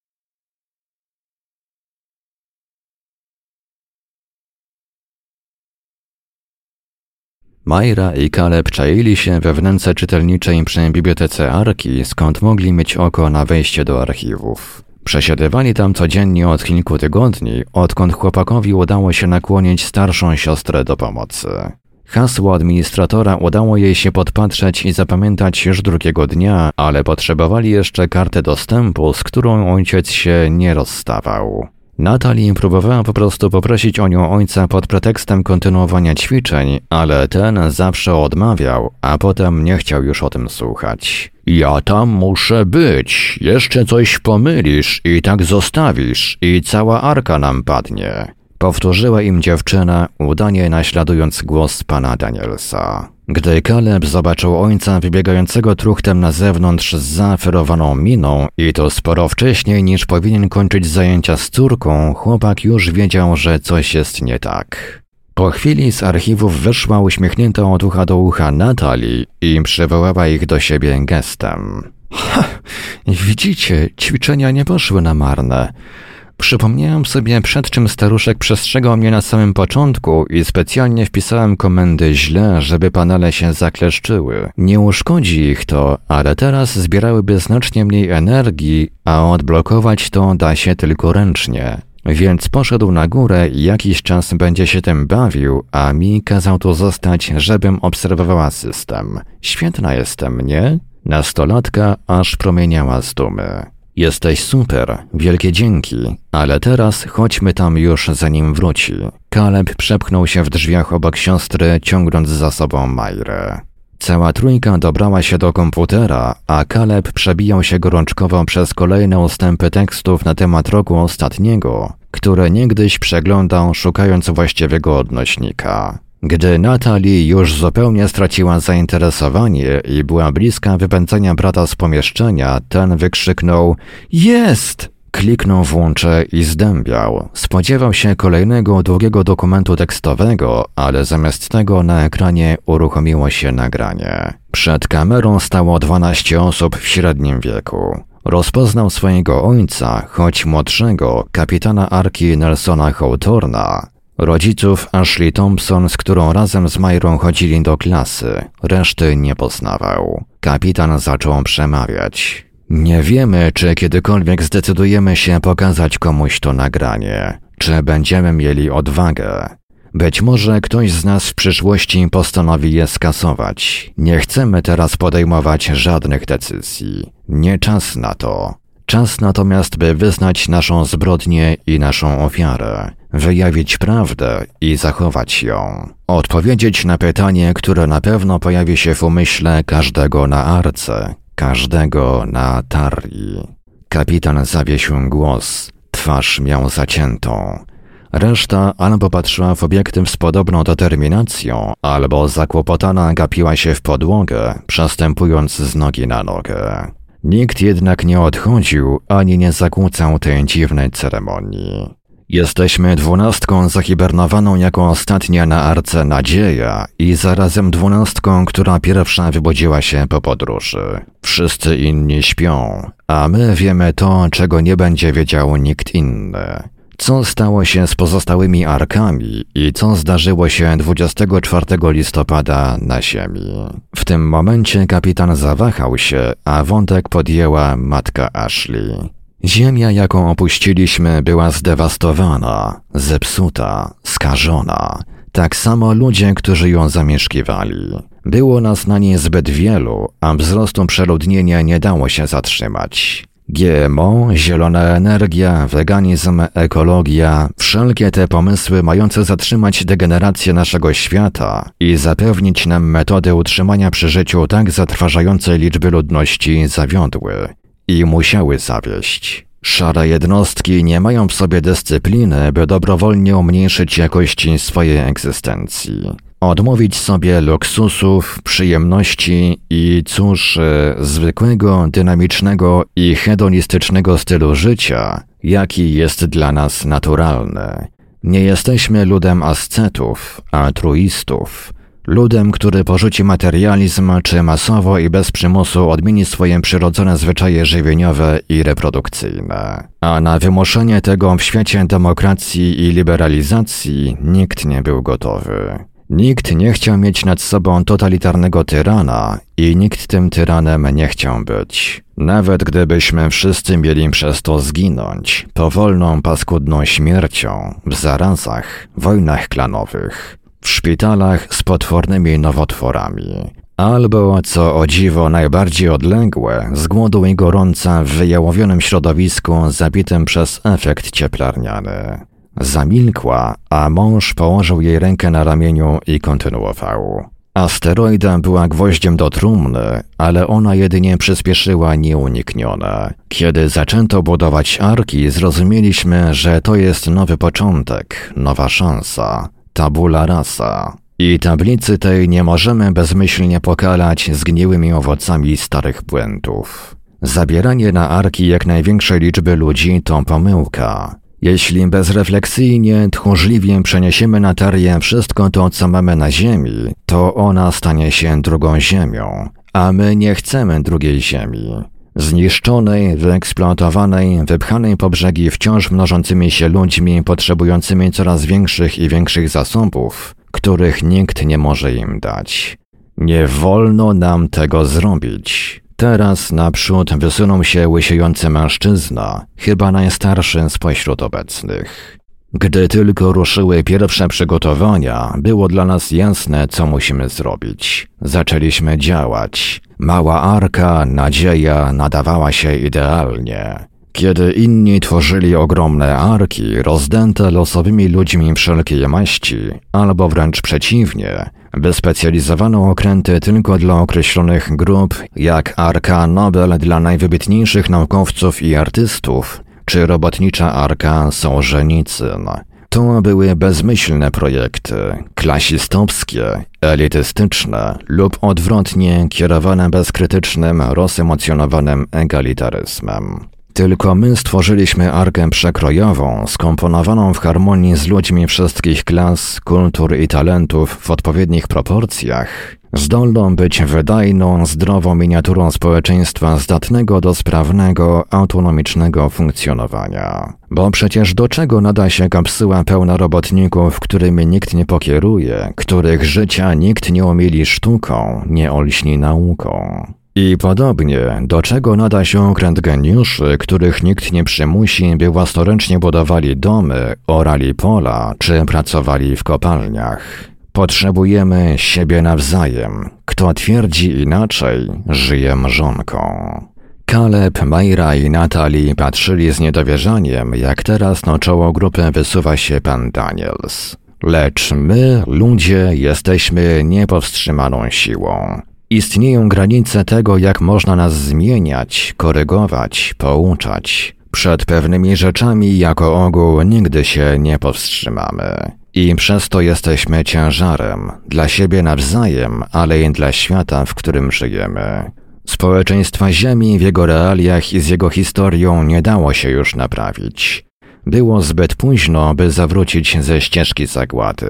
Majra i Kaleb czaili się we wnęce czytelniczej przy bibliotece Arki, skąd mogli mieć oko na wejście do archiwów. Przesiadywali tam codziennie od kilku tygodni, odkąd chłopakowi udało się nakłonić starszą siostrę do pomocy. Hasło administratora udało jej się podpatrzeć i zapamiętać już drugiego dnia, ale potrzebowali jeszcze kartę dostępu, z którą ojciec się nie rozstawał. Natalii próbowała po prostu poprosić o nią ojca pod pretekstem kontynuowania ćwiczeń, ale ten zawsze odmawiał, a potem nie chciał już o tym słuchać. Ja tam muszę być, jeszcze coś pomylisz i tak zostawisz i cała arka nam padnie. Powtórzyła im dziewczyna, udanie naśladując głos pana Danielsa. Gdy Caleb zobaczył ojca wybiegającego truchtem na zewnątrz z zaaferowaną miną i to sporo wcześniej niż powinien kończyć zajęcia z córką, chłopak już wiedział, że coś jest nie tak. Po chwili z archiwów wyszła uśmiechnięta od ucha do ucha Natalie i przywołała ich do siebie gestem. Widzicie, ćwiczenia nie poszły na marne. Przypomniałem sobie, przed czym staruszek przestrzegał mnie na samym początku i specjalnie wpisałem komendy źle, żeby panele się zakleszczyły. Nie uszkodzi ich to, ale teraz zbierałyby znacznie mniej energii, a odblokować to da się tylko ręcznie. Więc poszedł na górę i jakiś czas będzie się tym bawił, a mi kazał tu zostać, żebym obserwowała system. Świetna jestem, nie? Nastolatka aż promieniała z dumy. Jesteś super, wielkie dzięki, ale teraz chodźmy tam już zanim wróci. Caleb przepchnął się w drzwiach obok siostry, ciągnąc za sobą Majrę. Cała trójka dobrała się do komputera, a Caleb przebijał się gorączkowo przez kolejne ustępy tekstów na temat roku ostatniego, które niegdyś przeglądał, szukając właściwego odnośnika. Gdy Natalie już zupełnie straciła zainteresowanie i była bliska wypędzenia brata z pomieszczenia, ten wykrzyknął: Jest! Kliknął w łącze i zdębiał. Spodziewał się kolejnego długiego dokumentu tekstowego, ale zamiast tego na ekranie uruchomiło się nagranie. Przed kamerą stało 12 osób w średnim wieku. Rozpoznał swojego ojca, choć młodszego, kapitana arki Nelsona Hawthorna, rodziców Ashley Thompson, z którą razem z Majrą chodzili do klasy. Reszty nie poznawał. Kapitan zaczął przemawiać. Nie wiemy, czy kiedykolwiek zdecydujemy się pokazać komuś to nagranie. Czy będziemy mieli odwagę. Być może ktoś z nas w przyszłości postanowi je skasować. Nie chcemy teraz podejmować żadnych decyzji. Nie czas na to. Czas natomiast, by wyznać naszą zbrodnię i naszą ofiarę. Wyjawić prawdę i zachować ją. Odpowiedzieć na pytanie, które na pewno pojawi się w umyśle każdego na arce. Każdego na Tarii. Kapitan zawiesił głos. Twarz miał zaciętą. Reszta albo patrzyła w obiektyw z podobną determinacją, albo zakłopotana gapiła się w podłogę, przestępując z nogi na nogę. Nikt jednak nie odchodził, ani nie zakłócał tej dziwnej ceremonii. Jesteśmy 12 zahibernowaną jako ostatnia na arce nadzieja i zarazem 12, która pierwsza wybudziła się po podróży. Wszyscy inni śpią, a my wiemy to, czego nie będzie wiedział nikt inny. Co stało się z pozostałymi arkami i co zdarzyło się 24 listopada na Ziemi. W tym momencie kapitan zawahał się, a wątek podjęła matka Ashley. Ziemia, jaką opuściliśmy, była zdewastowana, zepsuta, skażona. Tak samo ludzie, którzy ją zamieszkiwali. Było nas na niej zbyt wielu, a wzrostu przeludnienia nie dało się zatrzymać. GMO, zielona energia, weganizm, ekologia, wszelkie te pomysły mające zatrzymać degenerację naszego świata i zapewnić nam metody utrzymania przy życiu tak zatrważającej liczby ludności zawiodły. I musiały zawieść. Szare jednostki nie mają w sobie dyscypliny, by dobrowolnie umniejszyć jakości swojej egzystencji. Odmówić sobie luksusów, przyjemności i zwykłego, dynamicznego i hedonistycznego stylu życia, jaki jest dla nas naturalny. Nie jesteśmy ludem ascetów, altruistów. Ludem, który porzuci materializm, czy masowo i bez przymusu odmieni swoje przyrodzone zwyczaje żywieniowe i reprodukcyjne. A na wymuszenie tego w świecie demokracji i liberalizacji nikt nie był gotowy. Nikt nie chciał mieć nad sobą totalitarnego tyrana i nikt tym tyranem nie chciał być. Nawet gdybyśmy wszyscy mieli przez to zginąć, powolną, paskudną śmiercią, w zarazach, wojnach klanowych, w szpitalach z potwornymi nowotworami. Albo, co o dziwo najbardziej odległe, z głodu i gorąca w wyjałowionym środowisku zabitym przez efekt cieplarniany. Zamilkła, a mąż położył jej rękę na ramieniu i kontynuował. Asteroida była gwoździem do trumny, ale ona jedynie przyspieszyła nieuniknione. Kiedy zaczęto budować arki, zrozumieliśmy, że to jest nowy początek, nowa szansa, tabula rasa. I tablicy tej nie możemy bezmyślnie pokalać zgniłymi owocami starych błędów. Zabieranie na arki jak największej liczby ludzi to pomyłka. Jeśli bezrefleksyjnie, tchórzliwie przeniesiemy na Tarię wszystko to, co mamy na Ziemi, to ona stanie się drugą Ziemią, a my nie chcemy drugiej Ziemi. Zniszczonej, wyeksploatowanej, wypchanej po brzegi wciąż mnożącymi się ludźmi potrzebującymi coraz większych i większych zasobów, których nikt nie może im dać. Nie wolno nam tego zrobić. Teraz naprzód wysunął się łysiejący mężczyzna, chyba najstarszy spośród obecnych. Gdy tylko ruszyły pierwsze przygotowania, było dla nas jasne, co musimy zrobić. Zaczęliśmy działać. Mała arka, nadzieja nadawała się idealnie. Kiedy inni tworzyli ogromne arki, rozdęte losowymi ludźmi wszelkiej maści, albo wręcz przeciwnie, wyspecjalizowano okręty tylko dla określonych grup, jak Arka Nobel dla najwybitniejszych naukowców i artystów, czy robotnicza Arka Sołżenicyn. To były bezmyślne projekty, klasistowskie, elitystyczne lub odwrotnie kierowane bezkrytycznym, rozemocjonowanym egalitaryzmem. Tylko my stworzyliśmy arkę przekrojową, skomponowaną w harmonii z ludźmi wszystkich klas, kultur i talentów w odpowiednich proporcjach, zdolną być wydajną, zdrową miniaturą społeczeństwa zdatnego do sprawnego, autonomicznego funkcjonowania. Bo przecież do czego nada się kapsuła pełna robotników, którymi nikt nie pokieruje, których życia nikt nie omili sztuką, nie olśni nauką? I podobnie, do czego nada się okręt geniuszy, których nikt nie przymusi, by własnoręcznie budowali domy, orali pola czy pracowali w kopalniach. Potrzebujemy siebie nawzajem. Kto twierdzi inaczej, żyje mrzonką. Caleb, Mayra i Natalie patrzyli z niedowierzaniem, jak teraz na czoło grupy wysuwa się pan Daniels. Lecz my, ludzie, jesteśmy niepowstrzymaną siłą. Istnieją granice tego, jak można nas zmieniać, korygować, pouczać. Przed pewnymi rzeczami jako ogół nigdy się nie powstrzymamy. I przez to jesteśmy ciężarem, dla siebie nawzajem, ale i dla świata, w którym żyjemy. Społeczeństwa Ziemi w jego realiach i z jego historią nie dało się już naprawić. Było zbyt późno, by zawrócić ze ścieżki zagłady.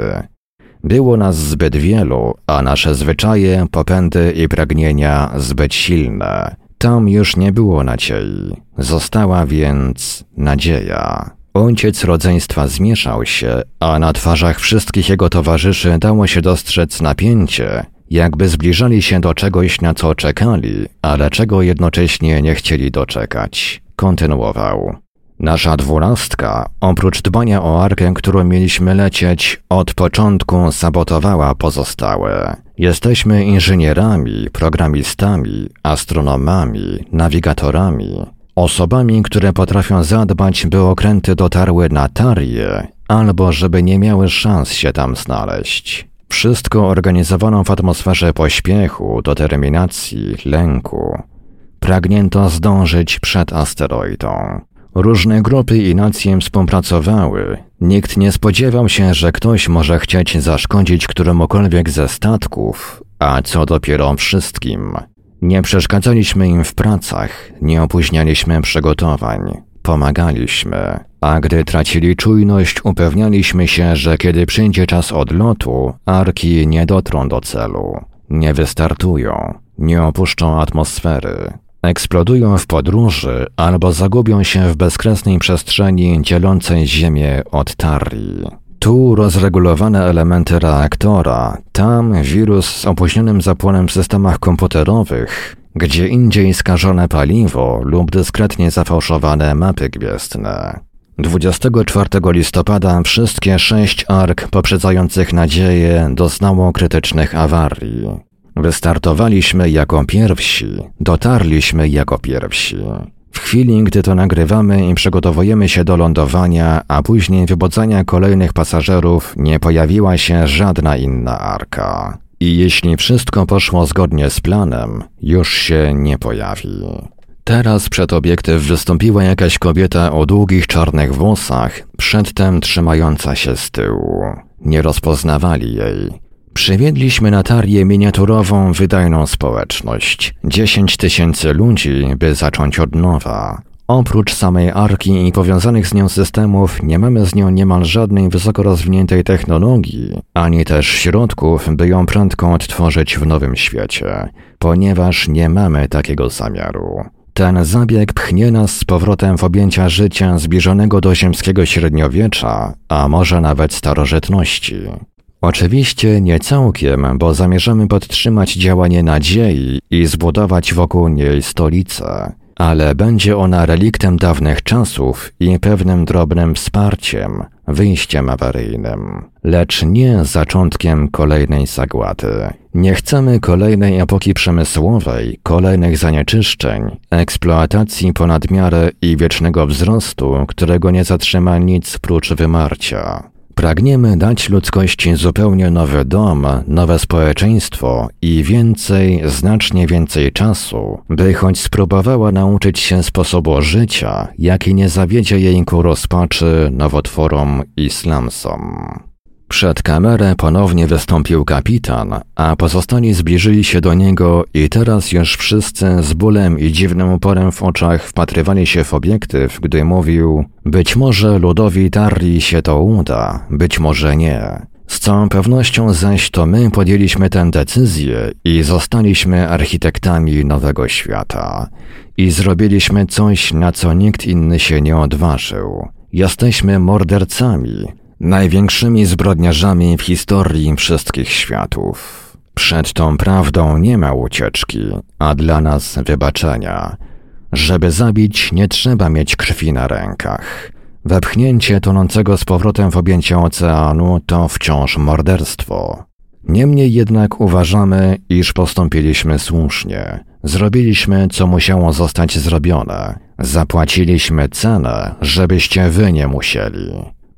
Było nas zbyt wielu, a nasze zwyczaje, popędy i pragnienia zbyt silne. Tam już nie było nadziei. Została więc nadzieja. Ojciec rodzeństwa zmieszał się, a na twarzach wszystkich jego towarzyszy dało się dostrzec napięcie, jakby zbliżali się do czegoś, na co czekali, ale czego jednocześnie nie chcieli doczekać. Kontynuował. Nasza 12, oprócz dbania o arkę, którą mieliśmy lecieć, od początku sabotowała pozostałe. Jesteśmy inżynierami, programistami, astronomami, nawigatorami, osobami, które potrafią zadbać, by okręty dotarły na Tarię, albo żeby nie miały szans się tam znaleźć. Wszystko organizowano w atmosferze pośpiechu, determinacji, lęku. Pragnięto zdążyć przed asteroidą. Różne grupy i nacje współpracowały. Nikt nie spodziewał się, że ktoś może chcieć zaszkodzić któremukolwiek ze statków, a co dopiero wszystkim. Nie przeszkadzaliśmy im w pracach, nie opóźnialiśmy przygotowań, pomagaliśmy, a gdy tracili czujność, upewnialiśmy się, że kiedy przyjdzie czas odlotu, arki nie dotrą do celu, nie wystartują, nie opuszczą atmosfery. Eksplodują w podróży albo zagubią się w bezkresnej przestrzeni dzielącej Ziemię od Tarii. Tu rozregulowane elementy reaktora, tam wirus z opóźnionym zapłonem w systemach komputerowych, gdzie indziej skażone paliwo lub dyskretnie zafałszowane mapy gwiezdne. 24 listopada wszystkie 6 ark poprzedzających nadzieję doznało krytycznych awarii. Wystartowaliśmy jako pierwsi, dotarliśmy jako pierwsi. W chwili, gdy to nagrywamy i przygotowujemy się do lądowania, a później wybudzania kolejnych pasażerów, nie pojawiła się żadna inna arka. i jeśli wszystko poszło zgodnie z planem, już się nie pojawi. Teraz przed obiektyw wystąpiła jakaś kobieta o długich czarnych włosach, przedtem trzymająca się z tyłu. Nie rozpoznawali jej. Przywiedliśmy na tarię miniaturową, wydajną społeczność. 10 000 ludzi, by zacząć od nowa. Oprócz samej arki i powiązanych z nią systemów, nie mamy z nią niemal żadnej wysoko rozwiniętej technologii, ani też środków, by ją prędko odtworzyć w nowym świecie, ponieważ nie mamy takiego zamiaru. Ten zabieg pchnie nas z powrotem w objęcia życia zbliżonego do ziemskiego średniowiecza, a może nawet starożytności. Oczywiście nie całkiem, bo zamierzamy podtrzymać działanie nadziei i zbudować wokół niej stolicę, ale będzie ona reliktem dawnych czasów i pewnym drobnym wsparciem, wyjściem awaryjnym, lecz nie zaczątkiem kolejnej zagłady. Nie chcemy kolejnej epoki przemysłowej, kolejnych zanieczyszczeń, eksploatacji ponad miarę i wiecznego wzrostu, którego nie zatrzyma nic prócz wymarcia. Pragniemy dać ludzkości zupełnie nowy dom, nowe społeczeństwo i więcej, znacznie więcej czasu, by choć spróbowała nauczyć się sposobu życia, jaki nie zawiedzie jej ku rozpaczy, nowotworom i slumsom. Przed kamerę ponownie wystąpił kapitan, a pozostali zbliżyli się do niego i teraz już wszyscy z bólem i dziwnym uporem w oczach wpatrywali się w obiektyw, gdy mówił: być może ludowi Tarrii się to uda, być może nie. Z całą pewnością zaś to my podjęliśmy tę decyzję i zostaliśmy architektami nowego świata. I zrobiliśmy coś, na co nikt inny się nie odważył. Jesteśmy mordercami. Największymi zbrodniarzami w historii wszystkich światów. Przed tą prawdą nie ma ucieczki, a dla nas wybaczenia. Żeby zabić, nie trzeba mieć krwi na rękach. Wepchnięcie tonącego z powrotem w objęcia oceanu to wciąż morderstwo. Niemniej jednak uważamy, iż postąpiliśmy słusznie. Zrobiliśmy, co musiało zostać zrobione. Zapłaciliśmy cenę, żebyście wy nie musieli.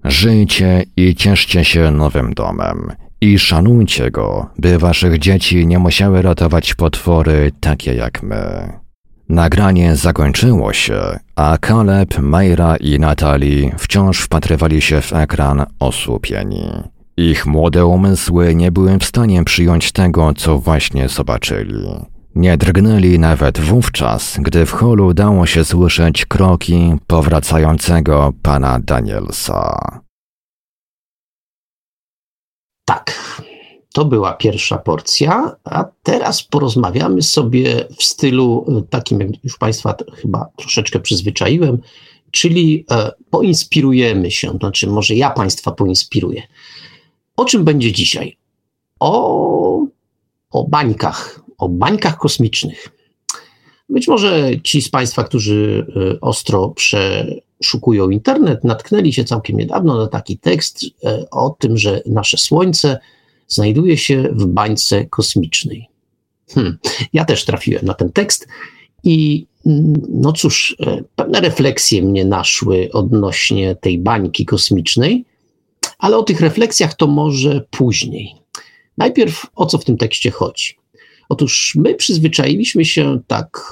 Żyjcie i cieszcie się nowym domem. I szanujcie go, by waszych dzieci nie musiały ratować potwory takie jak my. Nagranie zakończyło się, a Caleb, Mayra i Natalie wciąż wpatrywali się w ekran osłupieni. Ich młode umysły nie były w stanie przyjąć tego, co właśnie zobaczyli. Nie drgnęli nawet wówczas, gdy w holu dało się słyszeć kroki powracającego pana Danielsa. Tak, to była pierwsza porcja, a teraz porozmawiamy sobie w stylu takim, jak już Państwa chyba troszeczkę przyzwyczaiłem, czyli poinspirujemy się, znaczy może ja Państwa poinspiruję. O czym będzie dzisiaj? O bańkach kosmicznych. Być może ci z Państwa, którzy ostro przeszukują internet, natknęli się całkiem niedawno na taki tekst o tym, że nasze Słońce znajduje się w bańce kosmicznej. Ja też trafiłem na ten tekst i no cóż, pewne refleksje mnie naszły odnośnie tej bańki kosmicznej, ale o tych refleksjach to może później. Najpierw o co w tym tekście chodzi? Otóż my przyzwyczailiśmy się tak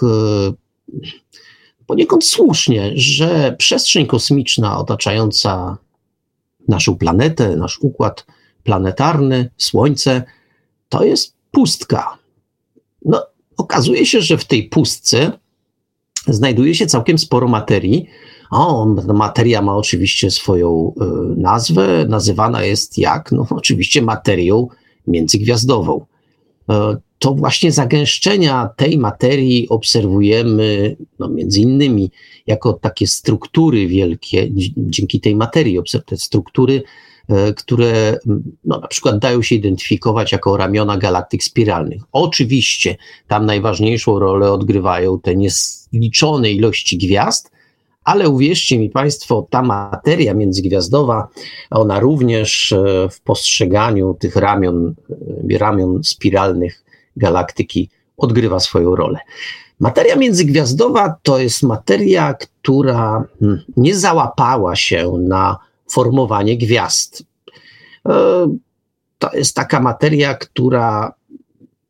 poniekąd słusznie, że przestrzeń kosmiczna otaczająca naszą planetę, nasz układ planetarny, Słońce, to jest pustka. No, okazuje się, że w tej pustce znajduje się całkiem sporo materii. Materia ma oczywiście swoją nazwę, nazywana jest jak? No oczywiście materią międzygwiazdową. To właśnie zagęszczenia tej materii obserwujemy między innymi jako takie struktury wielkie, dzięki tej materii te struktury, które na przykład dają się identyfikować jako ramiona galaktyk spiralnych. Oczywiście tam najważniejszą rolę odgrywają te niezliczone ilości gwiazd, ale uwierzcie mi Państwo, ta materia międzygwiazdowa, ona również w postrzeganiu tych ramion spiralnych galaktyki odgrywa swoją rolę. Materia międzygwiazdowa to jest materia, która nie załapała się na formowanie gwiazd. To jest taka materia, która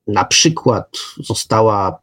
na przykład została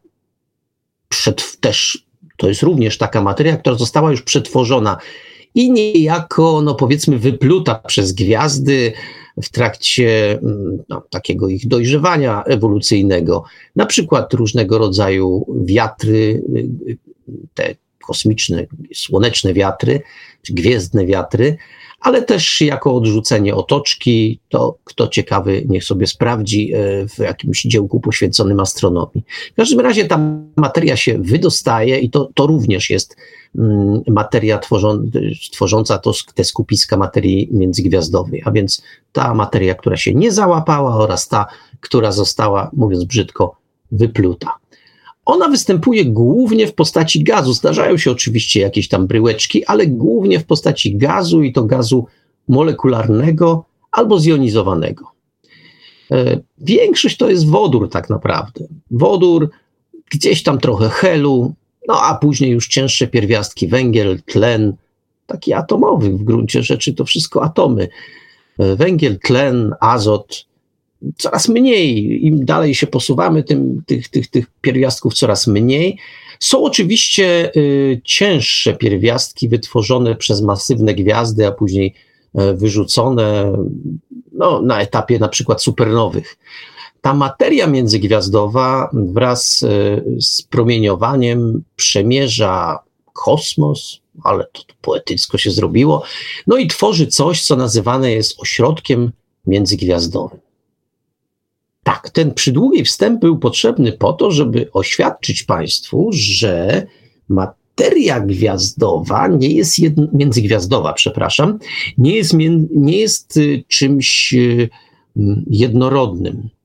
to jest również taka materia, która została już przetworzona i niejako, no powiedzmy, wypluta przez gwiazdy w trakcie takiego ich dojrzewania ewolucyjnego. Na przykład różnego rodzaju wiatry, te kosmiczne, słoneczne wiatry, czy gwiezdne wiatry, ale też jako odrzucenie otoczki, to kto ciekawy, niech sobie sprawdzi w jakimś dziełku poświęconym astronomii. W każdym razie ta materia się wydostaje i to również jest materia tworząca te skupiska materii międzygwiazdowej, a więc ta materia, która się nie załapała oraz ta, która została, mówiąc brzydko, wypluta. Ona występuje głównie w postaci gazu. Zdarzają się oczywiście jakieś tam bryłeczki, ale głównie w postaci gazu i to gazu molekularnego albo zjonizowanego. Większość to jest wodór tak naprawdę. Wodór, gdzieś tam trochę helu, no a później już cięższe pierwiastki, węgiel, tlen, taki atomowy w gruncie rzeczy, to wszystko atomy. Węgiel, tlen, azot, coraz mniej, im dalej się posuwamy, tych pierwiastków coraz mniej. Są oczywiście cięższe pierwiastki wytworzone przez masywne gwiazdy, a później wyrzucone na etapie na przykład supernowych. Ta materia międzygwiazdowa wraz z promieniowaniem przemierza kosmos, ale to poetycko się zrobiło, no i tworzy coś, co nazywane jest ośrodkiem międzygwiazdowym. Tak, ten przydługi wstęp był potrzebny po to, żeby oświadczyć Państwu, że materia gwiazdowa międzygwiazdowa, nie jest czymś jednorodnym.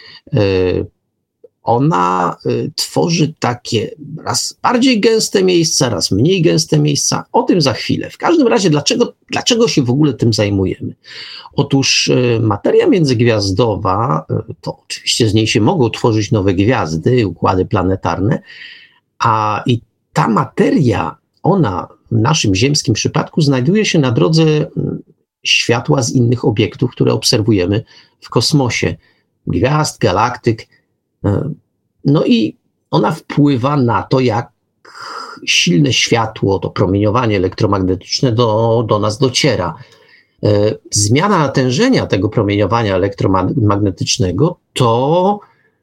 Ona tworzy takie raz bardziej gęste miejsca, raz mniej gęste miejsca. O tym za chwilę. W każdym razie, dlaczego się w ogóle tym zajmujemy? Otóż materia międzygwiazdowa, to oczywiście z niej się mogą tworzyć nowe gwiazdy, układy planetarne, i ta materia, ona w naszym ziemskim przypadku znajduje się na drodze światła z innych obiektów, które obserwujemy w kosmosie. Gwiazd, galaktyk. No i ona wpływa na to, jak silne światło, to promieniowanie elektromagnetyczne do nas dociera. Zmiana natężenia tego promieniowania elektromagnetycznego to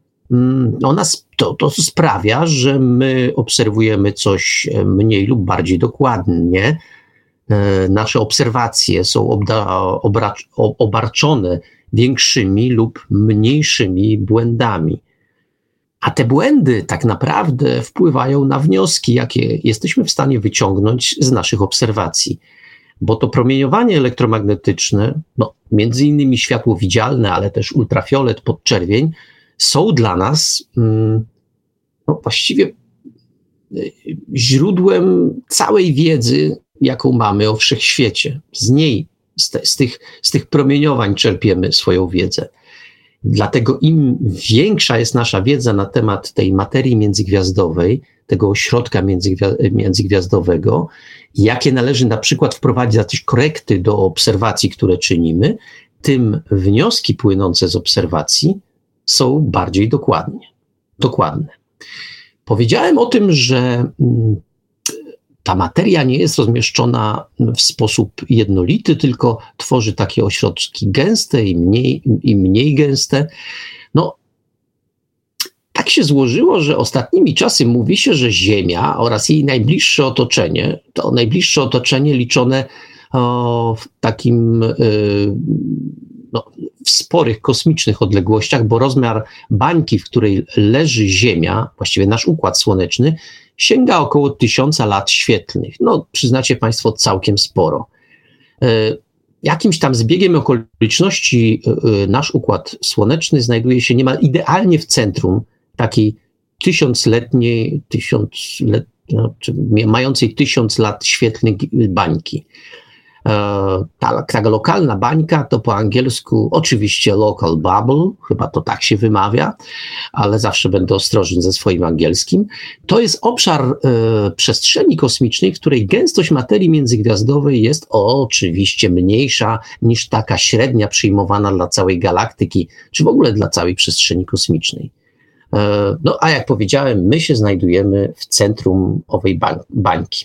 sprawia, że my obserwujemy coś mniej lub bardziej dokładnie. Nasze obserwacje są obarczone większymi lub mniejszymi błędami. A te błędy tak naprawdę wpływają na wnioski, jakie jesteśmy w stanie wyciągnąć z naszych obserwacji. Bo to promieniowanie elektromagnetyczne, między innymi światło widzialne, ale też ultrafiolet, podczerwień, są dla nas właściwie źródłem całej wiedzy, jaką mamy o wszechświecie. Z tych promieniowań czerpiemy swoją wiedzę. Dlatego im większa jest nasza wiedza na temat tej materii międzygwiazdowej, tego ośrodka międzygwiazdowego, jakie należy na przykład wprowadzić jakieś korekty do obserwacji, które czynimy, tym wnioski płynące z obserwacji są bardziej dokładne. Powiedziałem o tym, że ta materia nie jest rozmieszczona w sposób jednolity, tylko tworzy takie ośrodki gęste i mniej gęste. Tak się złożyło, że ostatnimi czasy mówi się, że Ziemia oraz jej najbliższe otoczenie, to najbliższe otoczenie liczone w takim w sporych kosmicznych odległościach, bo rozmiar bańki, w której leży Ziemia, właściwie nasz Układ Słoneczny, sięga około 1000 lat świetlnych. Przyznacie Państwo, całkiem sporo. Jakimś tam zbiegiem okoliczności nasz Układ Słoneczny znajduje się niemal idealnie w centrum takiej mającej 1000 lat świetlnych bańki. Ta lokalna bańka to po angielsku oczywiście local bubble, chyba to tak się wymawia, ale zawsze będę ostrożny ze swoim angielskim. To jest obszar przestrzeni kosmicznej, w której gęstość materii międzygwiazdowej jest oczywiście mniejsza niż taka średnia przyjmowana dla całej galaktyki, czy w ogóle dla całej przestrzeni kosmicznej. No a jak powiedziałem, my się znajdujemy w centrum owej bańki.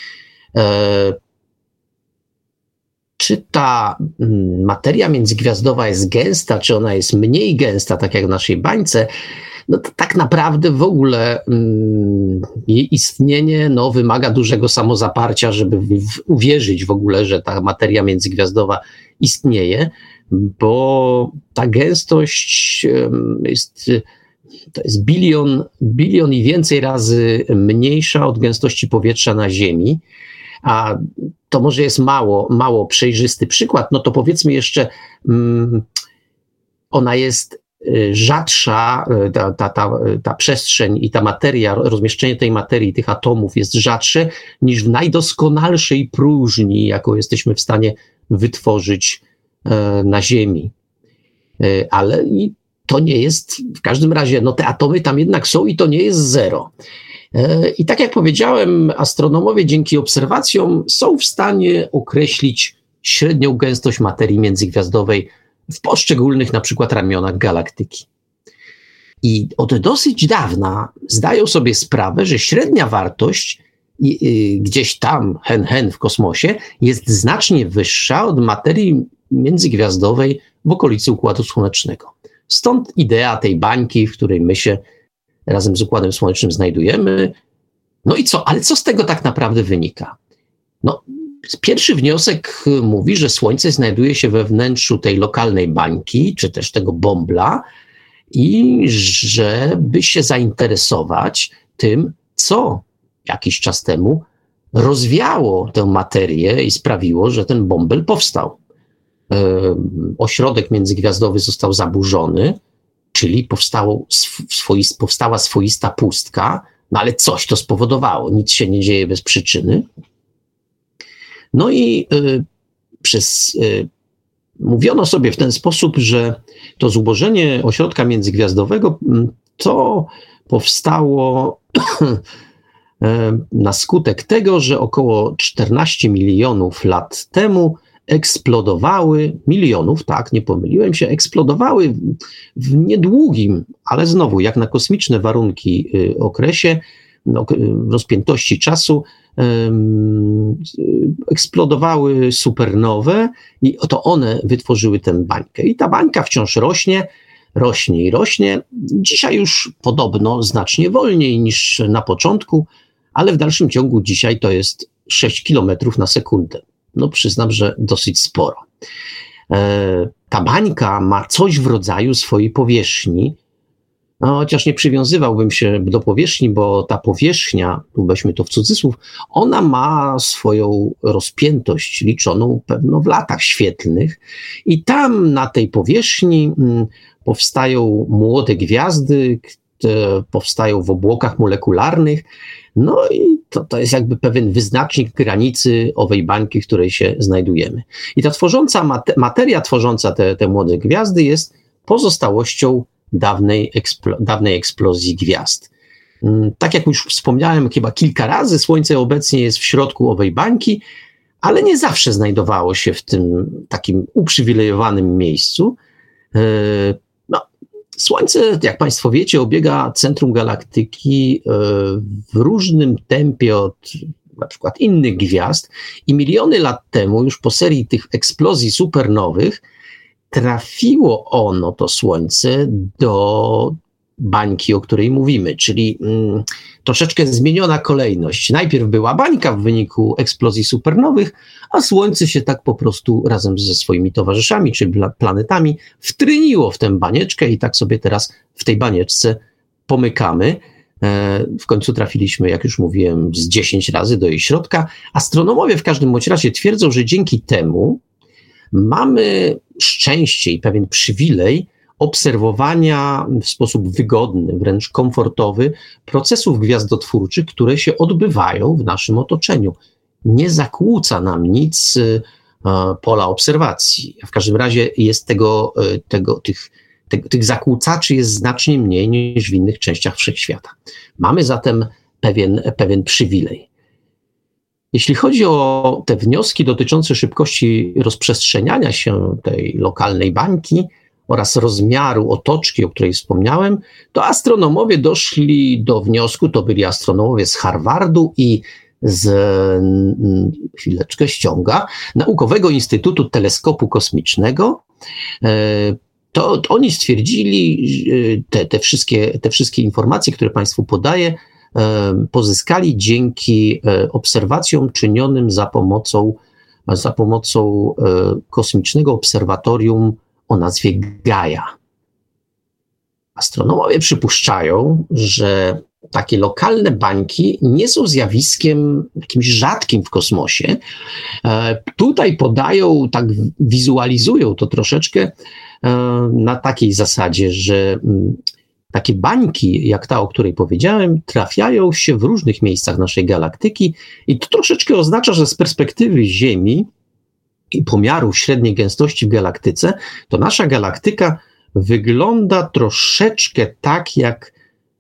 Czy ta materia międzygwiazdowa jest gęsta, czy ona jest mniej gęsta, tak jak w naszej bańce, no to tak naprawdę w ogóle jej istnienie wymaga dużego samozaparcia, żeby uwierzyć w ogóle, że ta materia międzygwiazdowa istnieje, bo ta gęstość to jest bilion i więcej razy mniejsza od gęstości powietrza na Ziemi. A to może jest mało przejrzysty przykład, no to powiedzmy jeszcze, ona jest rzadsza, ta przestrzeń i ta materia, rozmieszczenie tej materii, tych atomów jest rzadsze niż w najdoskonalszej próżni, jaką jesteśmy w stanie wytworzyć na Ziemi. Ale i to nie jest, w każdym razie, te atomy tam jednak są i to nie jest zero. I tak jak powiedziałem, astronomowie dzięki obserwacjom są w stanie określić średnią gęstość materii międzygwiazdowej w poszczególnych na przykład ramionach galaktyki. I od dosyć dawna zdają sobie sprawę, że średnia wartość gdzieś tam, hen w kosmosie, jest znacznie wyższa od materii międzygwiazdowej w okolicy Układu Słonecznego. Stąd idea tej bańki, w której my się razem z Układem Słonecznym znajdujemy. No i co? Ale co z tego tak naprawdę wynika? Pierwszy wniosek mówi, że Słońce znajduje się we wnętrzu tej lokalnej bańki, czy też tego bąbla i żeby się zainteresować tym, co jakiś czas temu rozwiało tę materię i sprawiło, że ten bąbel powstał. Ośrodek międzygwiazdowy został zaburzony, czyli powstała swoista pustka, ale coś to spowodowało, nic się nie dzieje bez przyczyny. No i mówiono sobie w ten sposób, że to zubożenie ośrodka międzygwiazdowego to powstało na skutek tego, że około 14 milionów lat temu milionów, tak, nie pomyliłem się, eksplodowały w niedługim, ale znowu jak na kosmiczne warunki okresie, rozpiętości czasu, eksplodowały supernowe i to one wytworzyły tę bańkę. I ta bańka wciąż rośnie. Dzisiaj już podobno znacznie wolniej niż na początku, ale w dalszym ciągu dzisiaj to jest 6 km na sekundę. Przyznam, że dosyć sporo. Ta bańka ma coś w rodzaju swojej powierzchni, chociaż nie przywiązywałbym się do powierzchni, bo ta powierzchnia, tu weźmy to w cudzysłów, ona ma swoją rozpiętość liczoną pewno w latach świetlnych i tam na tej powierzchni powstają młode gwiazdy, które powstają w obłokach molekularnych, i to jest jakby pewien wyznacznik granicy owej bańki, w której się znajdujemy. I ta materia tworząca te młode gwiazdy jest pozostałością dawnej eksplozji gwiazd. Tak jak już wspomniałem chyba kilka razy, Słońce obecnie jest w środku owej bańki, ale nie zawsze znajdowało się w tym takim uprzywilejowanym miejscu. Słońce, jak Państwo wiecie, obiega centrum galaktyki w różnym tempie od na przykład innych gwiazd i miliony lat temu, już po serii tych eksplozji supernowych, trafiło to Słońce do bańki, o której mówimy, czyli troszeczkę zmieniona kolejność. Najpierw była bańka w wyniku eksplozji supernowych, a Słońce się tak po prostu razem ze swoimi towarzyszami, czyli planetami, wtryniło w tę banieczkę i tak sobie teraz w tej banieczce pomykamy. W końcu trafiliśmy, jak już mówiłem, z 10 razy do jej środka. Astronomowie w każdym bądź razie twierdzą, że dzięki temu mamy szczęście i pewien przywilej obserwowania w sposób wygodny, wręcz komfortowy procesów gwiazdotwórczych, które się odbywają w naszym otoczeniu. Nie zakłóca nam nic pola obserwacji. W każdym razie jest tych zakłócaczy jest znacznie mniej niż w innych częściach wszechświata. Mamy zatem pewien przywilej. Jeśli chodzi o te wnioski dotyczące szybkości rozprzestrzeniania się tej lokalnej bańki, oraz rozmiaru otoczki, o której wspomniałem, to astronomowie doszli do wniosku, to byli astronomowie z Harvardu i ściąga, Naukowego Instytutu Teleskopu Kosmicznego. To oni stwierdzili, te wszystkie informacje, które Państwu podaję, pozyskali dzięki obserwacjom czynionym za pomocą kosmicznego obserwatorium o nazwie Gaia. Astronomowie przypuszczają, że takie lokalne bańki nie są zjawiskiem jakimś rzadkim w kosmosie. Tutaj podają, tak wizualizują to troszeczkę na takiej zasadzie, że takie bańki, jak ta, o której powiedziałem, trafiają się w różnych miejscach naszej galaktyki i to troszeczkę oznacza, że z perspektywy Ziemi i pomiarów średniej gęstości w galaktyce, to nasza galaktyka wygląda troszeczkę tak jak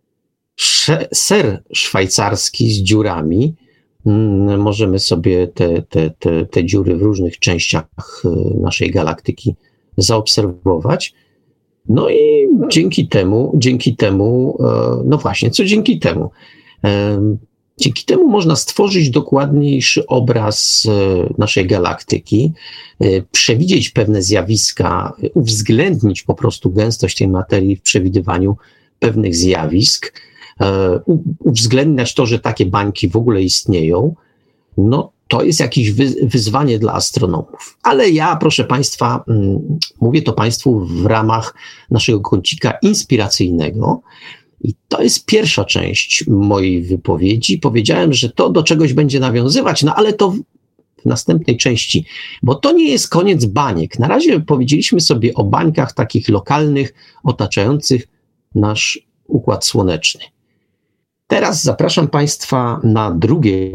ser szwajcarski z dziurami. Możemy sobie te dziury w różnych częściach naszej galaktyki zaobserwować. No i dzięki temu, no właśnie, co dzięki temu? Dzięki temu można stworzyć dokładniejszy obraz naszej galaktyki, przewidzieć pewne zjawiska, uwzględnić po prostu gęstość tej materii w przewidywaniu pewnych zjawisk, uwzględniać to, że takie bańki w ogóle istnieją. No to jest jakieś wyzwanie dla astronomów. Ale ja, proszę Państwa, mówię to Państwu w ramach naszego kącika inspiracyjnego. I to jest pierwsza część mojej wypowiedzi. Powiedziałem, że to do czegoś będzie nawiązywać, no ale to w następnej części, bo to nie jest koniec baniek. Na razie powiedzieliśmy sobie o bańkach takich lokalnych, otaczających nasz Układ Słoneczny. Teraz zapraszam Państwa na drugie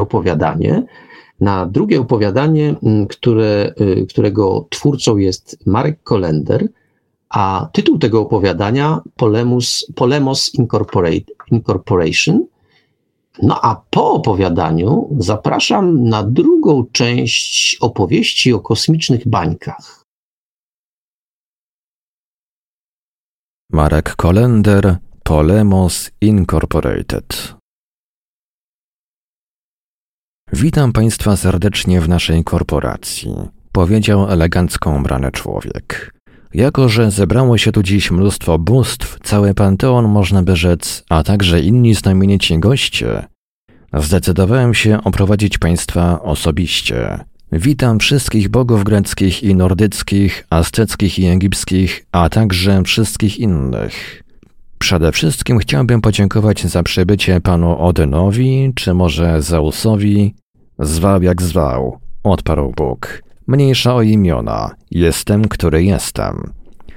opowiadanie, którego twórcą jest Marek Kolender, a tytuł tego opowiadania Polemos Incorporation. No a po opowiadaniu zapraszam na drugą część opowieści o kosmicznych bańkach. Marek Kolender, Polemos Incorporated. Witam Państwa serdecznie w naszej korporacji, powiedział elegancko ubrany człowiek. Jako że zebrało się tu dziś mnóstwo bóstw, cały panteon można by rzec, a także inni znamienici goście, zdecydowałem się oprowadzić Państwa osobiście. Witam wszystkich bogów greckich i nordyckich, azteckich i egipskich, a także wszystkich innych. Przede wszystkim chciałbym podziękować za przybycie panu Odynowi, czy może Zeusowi. Zwał jak zwał, odparł Bóg. Mniejsza o imiona. Jestem, który jestem.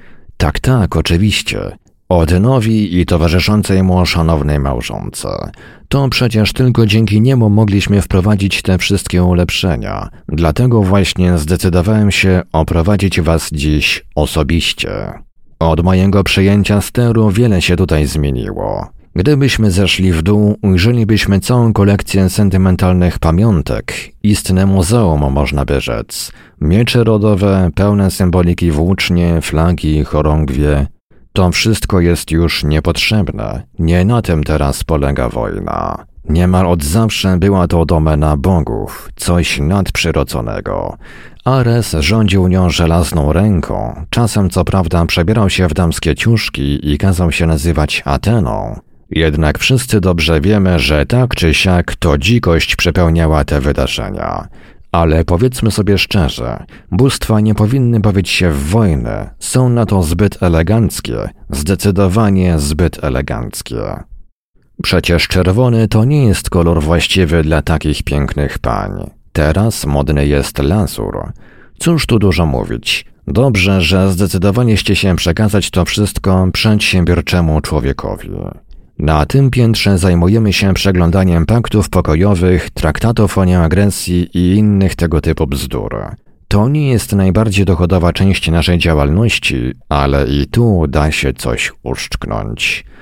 Tak, oczywiście. Odynowi i towarzyszącej mu szanownej małżonce. To przecież tylko dzięki niemu mogliśmy wprowadzić te wszystkie ulepszenia. Dlatego właśnie zdecydowałem się oprowadzić was dziś osobiście. Od mojego przyjęcia steru wiele się tutaj zmieniło. Gdybyśmy zeszli w dół, ujrzelibyśmy całą kolekcję sentymentalnych pamiątek. Istne muzeum, można by rzec. Miecze rodowe, pełne symboliki włócznie, flagi, chorągwie. To wszystko jest już niepotrzebne. Nie na tym teraz polega wojna. Niemal od zawsze była to domena bogów, coś nadprzyrodzonego. Ares rządził nią żelazną ręką, czasem co prawda przebierał się w damskie ciuszki i kazał się nazywać Ateną. Jednak wszyscy dobrze wiemy, że tak czy siak to dzikość przepełniała te wydarzenia. Ale powiedzmy sobie szczerze, bóstwa nie powinny bawić się w wojnę, są na to zbyt eleganckie, zdecydowanie zbyt eleganckie. Przecież czerwony to nie jest kolor właściwy dla takich pięknych pań. Teraz modny jest lazur. Cóż tu dużo mówić. Dobrze, że zdecydowaliście się przekazać to wszystko przedsiębiorczemu człowiekowi. Na tym piętrze zajmujemy się przeglądaniem paktów pokojowych, traktatów o nieagresji i innych tego typu bzdur. To nie jest najbardziej dochodowa część naszej działalności, ale i tu da się coś uszczknąć.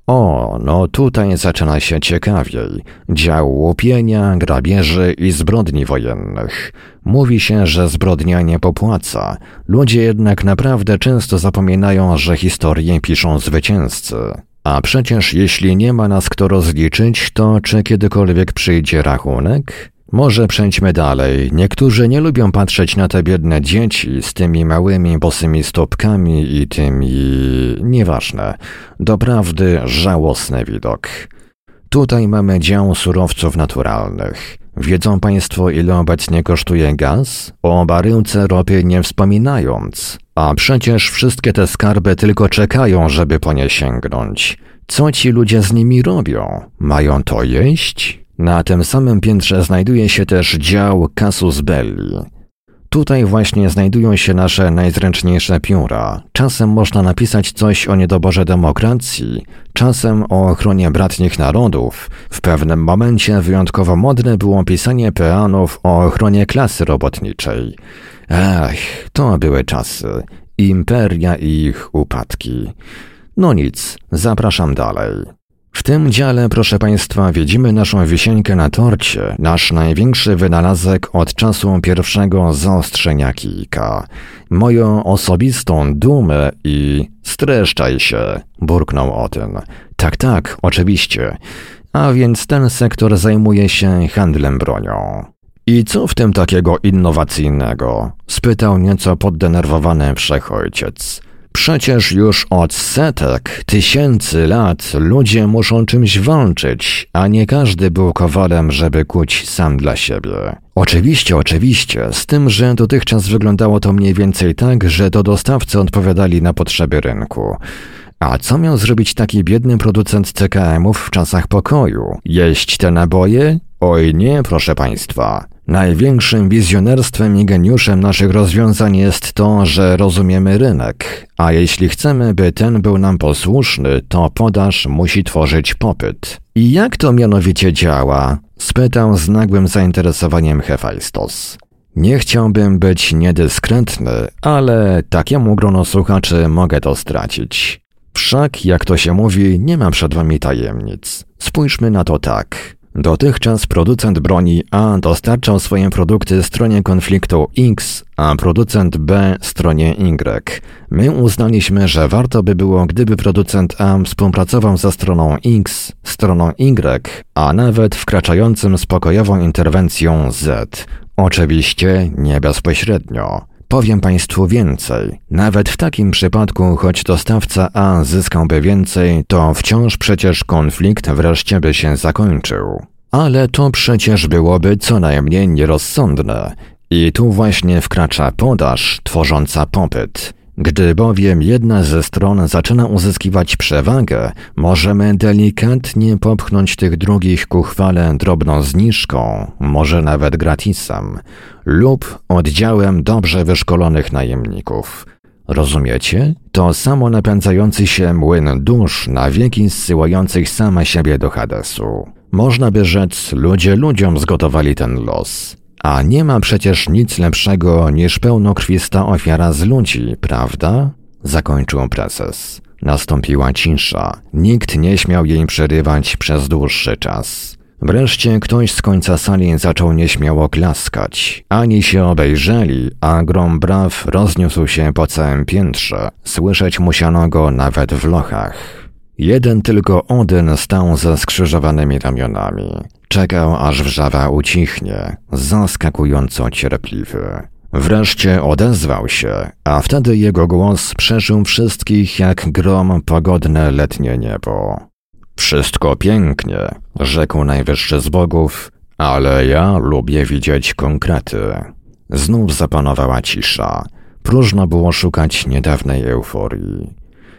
O, no tutaj zaczyna się ciekawiej. Dział łupienia, grabieży i zbrodni wojennych. Mówi się, że zbrodnia nie popłaca. Ludzie jednak naprawdę często zapominają, że historię piszą zwycięzcy. A przecież jeśli nie ma nas kto rozliczyć, to czy kiedykolwiek przyjdzie rachunek? Może przejdźmy dalej. Niektórzy nie lubią patrzeć na te biedne dzieci z tymi małymi bosymi stópkami i tymi... nieważne. Doprawdy żałosny widok. Tutaj mamy dział surowców naturalnych. Wiedzą Państwo, ile obecnie kosztuje gaz? O baryłce ropy nie wspominając. A przecież wszystkie te skarby tylko czekają, żeby po nie sięgnąć. Co ci ludzie z nimi robią? Mają to jeść? Na tym samym piętrze znajduje się też dział casus belli. Tutaj właśnie znajdują się nasze najzręczniejsze pióra. Czasem można napisać coś o niedoborze demokracji, czasem o ochronie bratnich narodów. W pewnym momencie wyjątkowo modne było pisanie peanów o ochronie klasy robotniczej. Ech, to były czasy. Imperia i ich upadki. No nic, zapraszam dalej. W tym dziale, proszę Państwa, widzimy naszą wisienkę na torcie, nasz największy wynalazek od czasu pierwszego zaostrzenia kijka. Moją osobistą dumę i... streszczaj się, burknął Otyn. Tak, oczywiście. A więc ten sektor zajmuje się handlem bronią. I co w tym takiego innowacyjnego? Spytał nieco poddenerwowany wszechojciec. Przecież już od setek, tysięcy lat ludzie muszą czymś walczyć, a nie każdy był kowalem, żeby kuć sam dla siebie. Oczywiście, z tym, że dotychczas wyglądało to mniej więcej tak, że to dostawcy odpowiadali na potrzeby rynku. A co miał zrobić taki biedny producent CKM-ów w czasach pokoju? Jeść te naboje? Oj nie, proszę Państwa. Największym wizjonerstwem i geniuszem naszych rozwiązań jest to, że rozumiemy rynek, a jeśli chcemy, by ten był nam posłuszny, to podaż musi tworzyć popyt. I jak to mianowicie działa? Spytał z nagłym zainteresowaniem Hefajstos. Nie chciałbym być niedyskretny, ale takiemu gronu słuchaczy mogę to stracić. Wszak, jak to się mówi, nie ma przed wami tajemnic. Spójrzmy na to tak. Dotychczas producent broni A dostarczał swoje produkty stronie konfliktu X, a producent B stronie Y. My uznaliśmy, że warto by było, gdyby producent A współpracował ze stroną X, stroną Y, a nawet wkraczającym z pokojową interwencją Z. Oczywiście nie bezpośrednio. Powiem Państwu więcej. Nawet w takim przypadku, choć dostawca A zyskałby więcej, to wciąż przecież konflikt wreszcie by się zakończył. Ale to przecież byłoby co najmniej nierozsądne. I tu właśnie wkracza podaż, tworząca popyt. Gdy bowiem jedna ze stron zaczyna uzyskiwać przewagę, możemy delikatnie popchnąć tych drugich ku chwale drobną zniżką, może nawet gratisem, lub oddziałem dobrze wyszkolonych najemników. Rozumiecie? To samo napędzający się młyn dusz na wieki zsyłających same siebie do Hadesu. Można by rzec, ludzie ludziom zgotowali ten los. A nie ma przecież nic lepszego niż pełnokrwista ofiara z ludzi, prawda? Zakończył prezes. Nastąpiła cisza. Nikt nie śmiał jej przerywać przez dłuższy czas. Wreszcie ktoś z końca sali zaczął nieśmiało klaskać. Ani się obejrzeli, a grom braw rozniósł się po całym piętrze. Słyszeć musiano go nawet w lochach. Jeden tylko Odyn stał ze skrzyżowanymi ramionami. Czekał, aż wrzawa ucichnie, zaskakująco cierpliwy. Wreszcie odezwał się, a wtedy jego głos przeszył wszystkich jak grom pogodne letnie niebo. Wszystko pięknie, rzekł najwyższy z bogów, ale ja lubię widzieć konkrety. Znów zapanowała cisza. Próżno było szukać niedawnej euforii.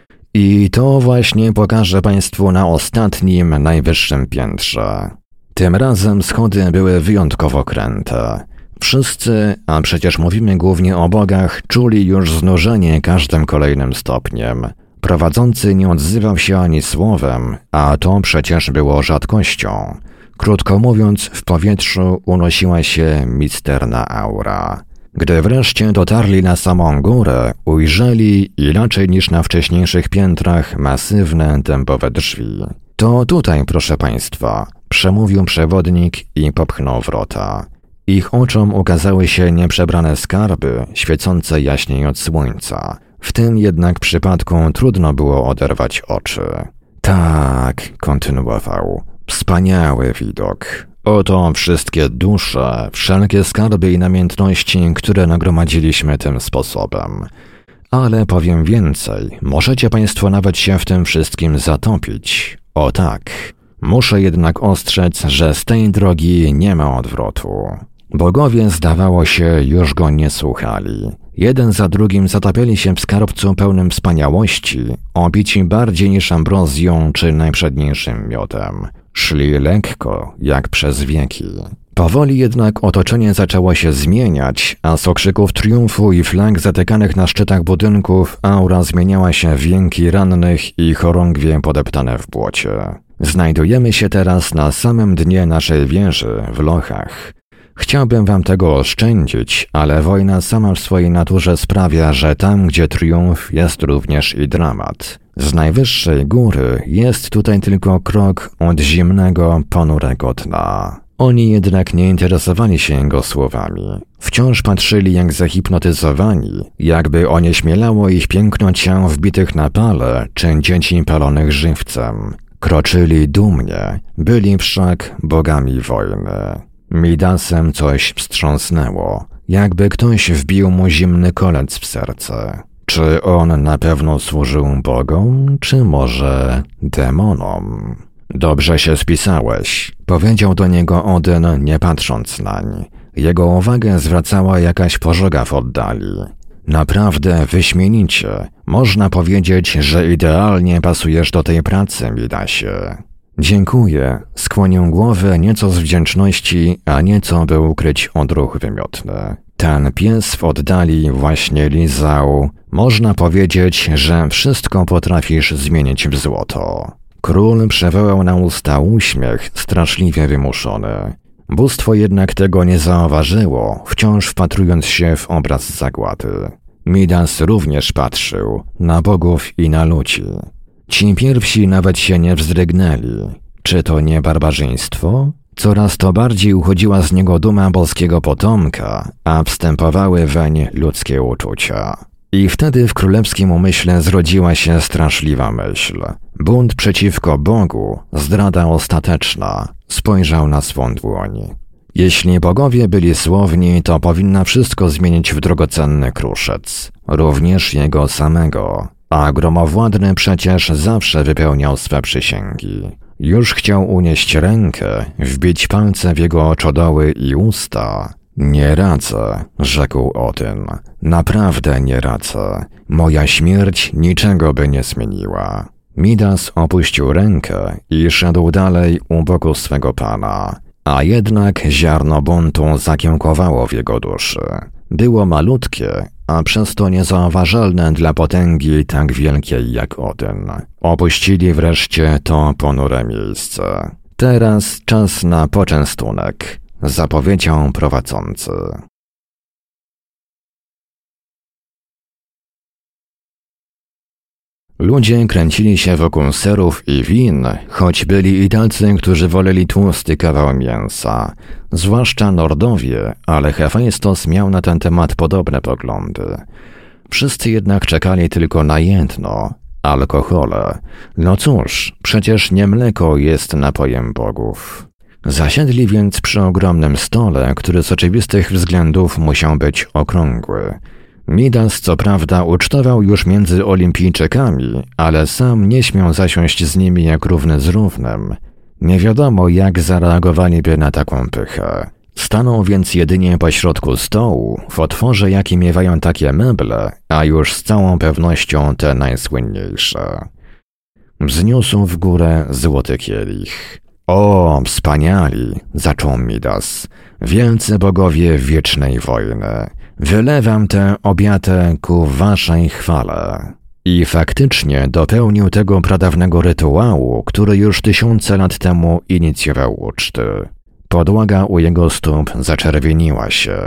I to właśnie pokażę Państwu na ostatnim, najwyższym piętrze. Tym razem schody były wyjątkowo kręte. Wszyscy, a przecież mówimy głównie o bogach, czuli już znużenie każdym kolejnym stopniem. Prowadzący nie odzywał się ani słowem, a to przecież było rzadkością. Krótko mówiąc, w powietrzu unosiła się misterna aura. Gdy wreszcie dotarli na samą górę, ujrzeli, inaczej niż na wcześniejszych piętrach, masywne dębowe drzwi. To tutaj, proszę państwa, przemówił przewodnik i popchnął wrota. Ich oczom ukazały się nieprzebrane skarby, świecące jaśniej od słońca. W tym jednak przypadku trudno było oderwać oczy. Tak, kontynuował, wspaniały widok. Oto wszystkie dusze, wszelkie skarby i namiętności, które nagromadziliśmy tym sposobem. Ale powiem więcej, możecie państwo nawet się w tym wszystkim zatopić. O tak, muszę jednak ostrzec, że z tej drogi nie ma odwrotu. Bogowie, zdawało się, już go nie słuchali. Jeden za drugim zatapiali się w skarbcu pełnym wspaniałości, obici bardziej niż ambrozją czy najprzedniejszym miodem. Szli lekko, jak przez wieki. Powoli jednak otoczenie zaczęło się zmieniać, a z okrzyków triumfu i flag zatykanych na szczytach budynków aura zmieniała się w jęki rannych i chorągwie podeptane w błocie. Znajdujemy się teraz na samym dnie naszej wieży, w lochach. Chciałbym wam tego oszczędzić, ale wojna sama w swojej naturze sprawia, że tam, gdzie triumf, jest również i dramat. Z najwyższej góry jest tutaj tylko krok od zimnego, ponurego dna. Oni jednak nie interesowali się jego słowami. Wciąż patrzyli jak zahipnotyzowani, jakby onieśmielało ich piękno ciał wbitych na pale, czy dzieci palonych żywcem. Kroczyli dumnie, byli wszak bogami wojny. Midasem coś wstrząsnęło, jakby ktoś wbił mu zimny kolec w serce. Czy on na pewno służył bogom, czy może demonom? Dobrze się spisałeś, powiedział do niego Odyn, nie patrząc nań. Jego uwagę zwracała jakaś pożoga w oddali. Naprawdę wyśmienicie. Można powiedzieć, że idealnie pasujesz do tej pracy, Midasie. Dziękuję. Skłonił głowę nieco z wdzięczności, a nieco by ukryć odruch wymiotny. Ten pies w oddali właśnie lizał. Można powiedzieć, że wszystko potrafisz zmienić w złoto. Król przywołał na usta uśmiech, straszliwie wymuszony. Bóstwo jednak tego nie zauważyło, wciąż wpatrując się w obraz zagłady. Midas również patrzył, na bogów i na ludzi. Ci pierwsi nawet się nie wzdrygnęli. Czy to nie barbarzyństwo? Coraz to bardziej uchodziła z niego duma boskiego potomka, a wstępowały weń ludzkie uczucia. I wtedy w królewskim umyśle zrodziła się straszliwa myśl. Bunt przeciwko Bogu, zdrada ostateczna. Spojrzał na swą dłoń. Jeśli bogowie byli słowni, to powinna wszystko zmienić w drogocenny kruszec. Również jego samego. A gromowładny przecież zawsze wypełniał swe przysięgi. Już chciał unieść rękę, wbić palce w jego oczodoły i usta. Nie radzę, rzekł Odyn. Naprawdę nie radzę. Moja śmierć niczego by nie zmieniła. Midas opuścił rękę i szedł dalej u boku swego pana. A jednak ziarno buntu zakiełkowało w jego duszy. Było malutkie, a przez to niezauważalne dla potęgi tak wielkiej jak Odyn. Opuścili wreszcie to ponure miejsce. Teraz czas na poczęstunek, zapowiedział prowadzący. Ludzie kręcili się wokół serów i win, choć byli i tacy, którzy woleli tłusty kawał mięsa. Zwłaszcza Nordowie, ale Hefajstos miał na ten temat podobne poglądy. Wszyscy jednak czekali tylko na jedno – alkohole. No cóż, przecież nie mleko jest napojem bogów. Zasiedli więc przy ogromnym stole, który z oczywistych względów musiał być okrągły. Midas co prawda ucztował już między olimpijczykami, ale sam nie śmiał zasiąść z nimi jak równy z równym. Nie wiadomo, jak zareagowaliby na taką pychę. Stanął więc jedynie pośrodku stołu, w otworze jaki miewają takie meble, a już z całą pewnością te najsłynniejsze. Wzniósł w górę złoty kielich. O, wspaniali, zaczął Midas, wielcy bogowie wiecznej wojny. Wylewam tę obiatę ku waszej chwale. I faktycznie dopełnił tego pradawnego rytuału, który już tysiące lat temu inicjował uczty. Podłoga u jego stóp zaczerwieniła się.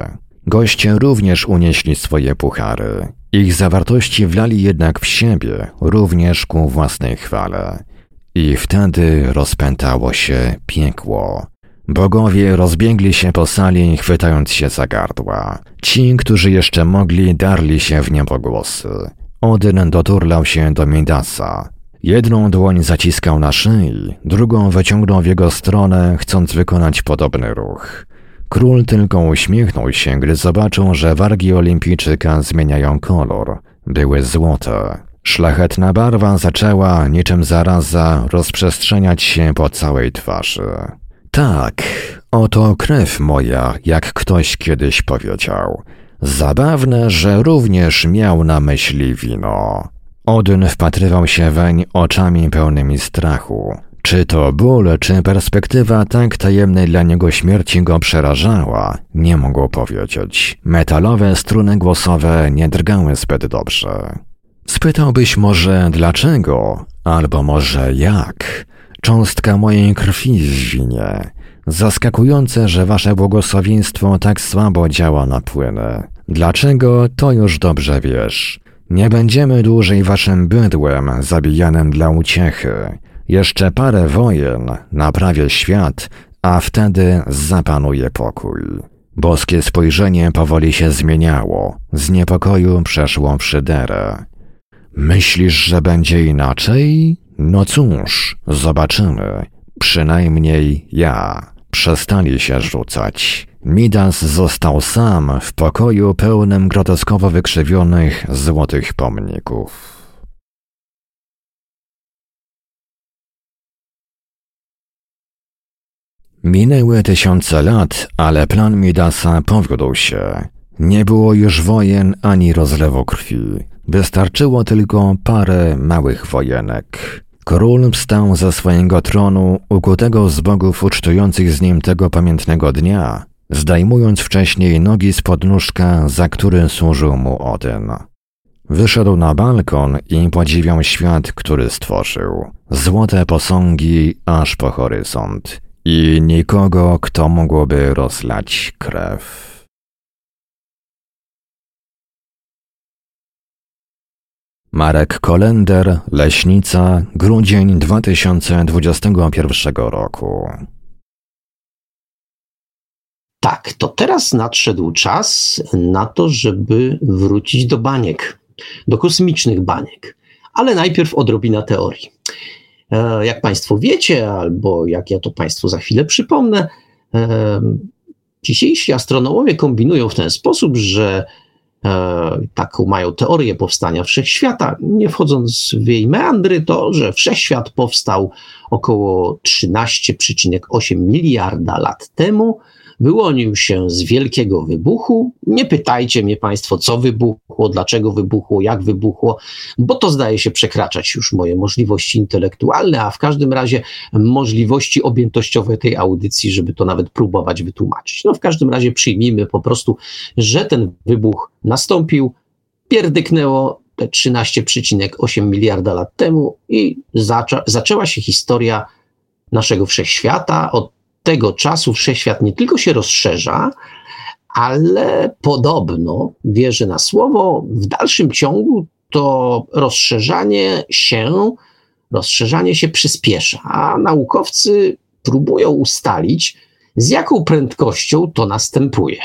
Goście również unieśli swoje puchary. Ich zawartości wlali jednak w siebie, również ku własnej chwale. I wtedy rozpętało się piekło. Bogowie rozbiegli się po sali, chwytając się za gardła. Ci, którzy jeszcze mogli, darli się w niebogłosy. Odyn doturlał się do Midasa. Jedną dłoń zaciskał na szyi, drugą wyciągnął w jego stronę, chcąc wykonać podobny ruch. Król tylko uśmiechnął się, gdy zobaczył, że wargi olimpijczyka zmieniają kolor. Były złote. Szlachetna barwa zaczęła, niczym zaraza, rozprzestrzeniać się po całej twarzy. Tak, oto krew moja, jak ktoś kiedyś powiedział. Zabawne, że również miał na myśli wino. Odyn wpatrywał się weń oczami pełnymi strachu. Czy to ból, czy perspektywa tak tajemnej dla niego śmierci go przerażała, nie mógł powiedzieć. Metalowe struny głosowe nie drgały zbyt dobrze. Spytałbyś może dlaczego, albo może jak? Cząstka mojej krwi w winie. Zaskakujące, że wasze błogosławieństwo tak słabo działa na płyny. Dlaczego, to już dobrze wiesz. Nie będziemy dłużej waszym bydłem zabijanym dla uciechy. Jeszcze parę wojen, naprawię świat, a wtedy zapanuje pokój. Boskie spojrzenie powoli się zmieniało. Z niepokoju przeszło w szyderę. Myślisz, że będzie inaczej? No cóż, zobaczymy. Przynajmniej ja. Przestali się rzucać. Midas został sam w pokoju pełnym groteskowo wykrzywionych złotych pomników. Minęły tysiące lat, ale plan Midasa powiódł się. Nie było już wojen ani rozlewu krwi. Wystarczyło tylko parę małych wojenek. Król wstał ze swojego tronu, ukutego z bogów ucztujących z nim tego pamiętnego dnia, zdejmując wcześniej nogi z podnóżka, za który służył mu Odyn. Wyszedł na balkon i podziwiał świat, który stworzył. Złote posągi aż po horyzont. I nikogo, kto mógłby rozlać krew. Marek Kolender, Leśnica, grudzień 2021 roku. Tak, to teraz nadszedł czas na to, żeby wrócić do baniek, do kosmicznych baniek. Ale najpierw odrobina teorii. Jak Państwo wiecie, albo jak ja to Państwu za chwilę przypomnę, dzisiejsi astronomowie kombinują w ten sposób, że taką mają teorię powstania wszechświata, nie wchodząc w jej meandry, to, że wszechświat powstał około 13,8 miliarda lat temu, wyłonił się z wielkiego wybuchu. Nie pytajcie mnie Państwo, co wybuchło, dlaczego wybuchło, jak wybuchło, bo to zdaje się przekraczać już moje możliwości intelektualne, a w każdym razie możliwości objętościowe tej audycji, żeby to nawet próbować wytłumaczyć. No w każdym razie przyjmijmy po prostu, że ten wybuch nastąpił, pierdyknęło te 13,8 miliarda lat temu i zaczęła się historia naszego wszechświata. Od tego czasu wszechświat nie tylko się rozszerza, ale podobno, wierzę na słowo, w dalszym ciągu to rozszerzanie się przyspiesza, a naukowcy próbują ustalić, z jaką prędkością to następuje.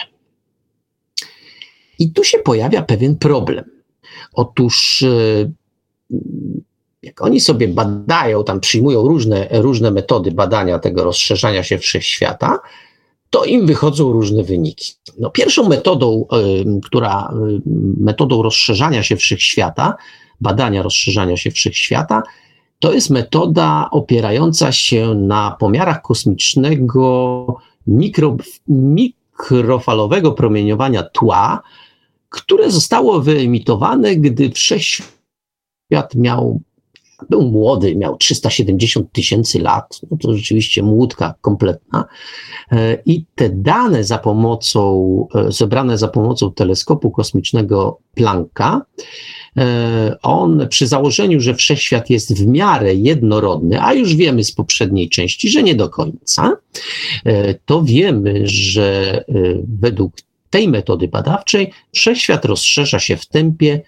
I tu się pojawia pewien problem. Otóż jak oni sobie badają, tam przyjmują różne metody badania tego rozszerzania się wszechświata, to im wychodzą różne wyniki. No, pierwszą metodą rozszerzania się wszechświata, badania rozszerzania się wszechświata, to jest metoda opierająca się na pomiarach kosmicznego mikrofalowego promieniowania tła, które zostało wyemitowane, gdy wszechświat był młody, miał 370 000 lat, no to rzeczywiście młódka kompletna. I te dane zebrane za pomocą teleskopu kosmicznego Plancka, on przy założeniu, że wszechświat jest w miarę jednorodny, a już wiemy z poprzedniej części, że nie do końca, to wiemy, że według tej metody badawczej wszechświat rozszerza się w tempie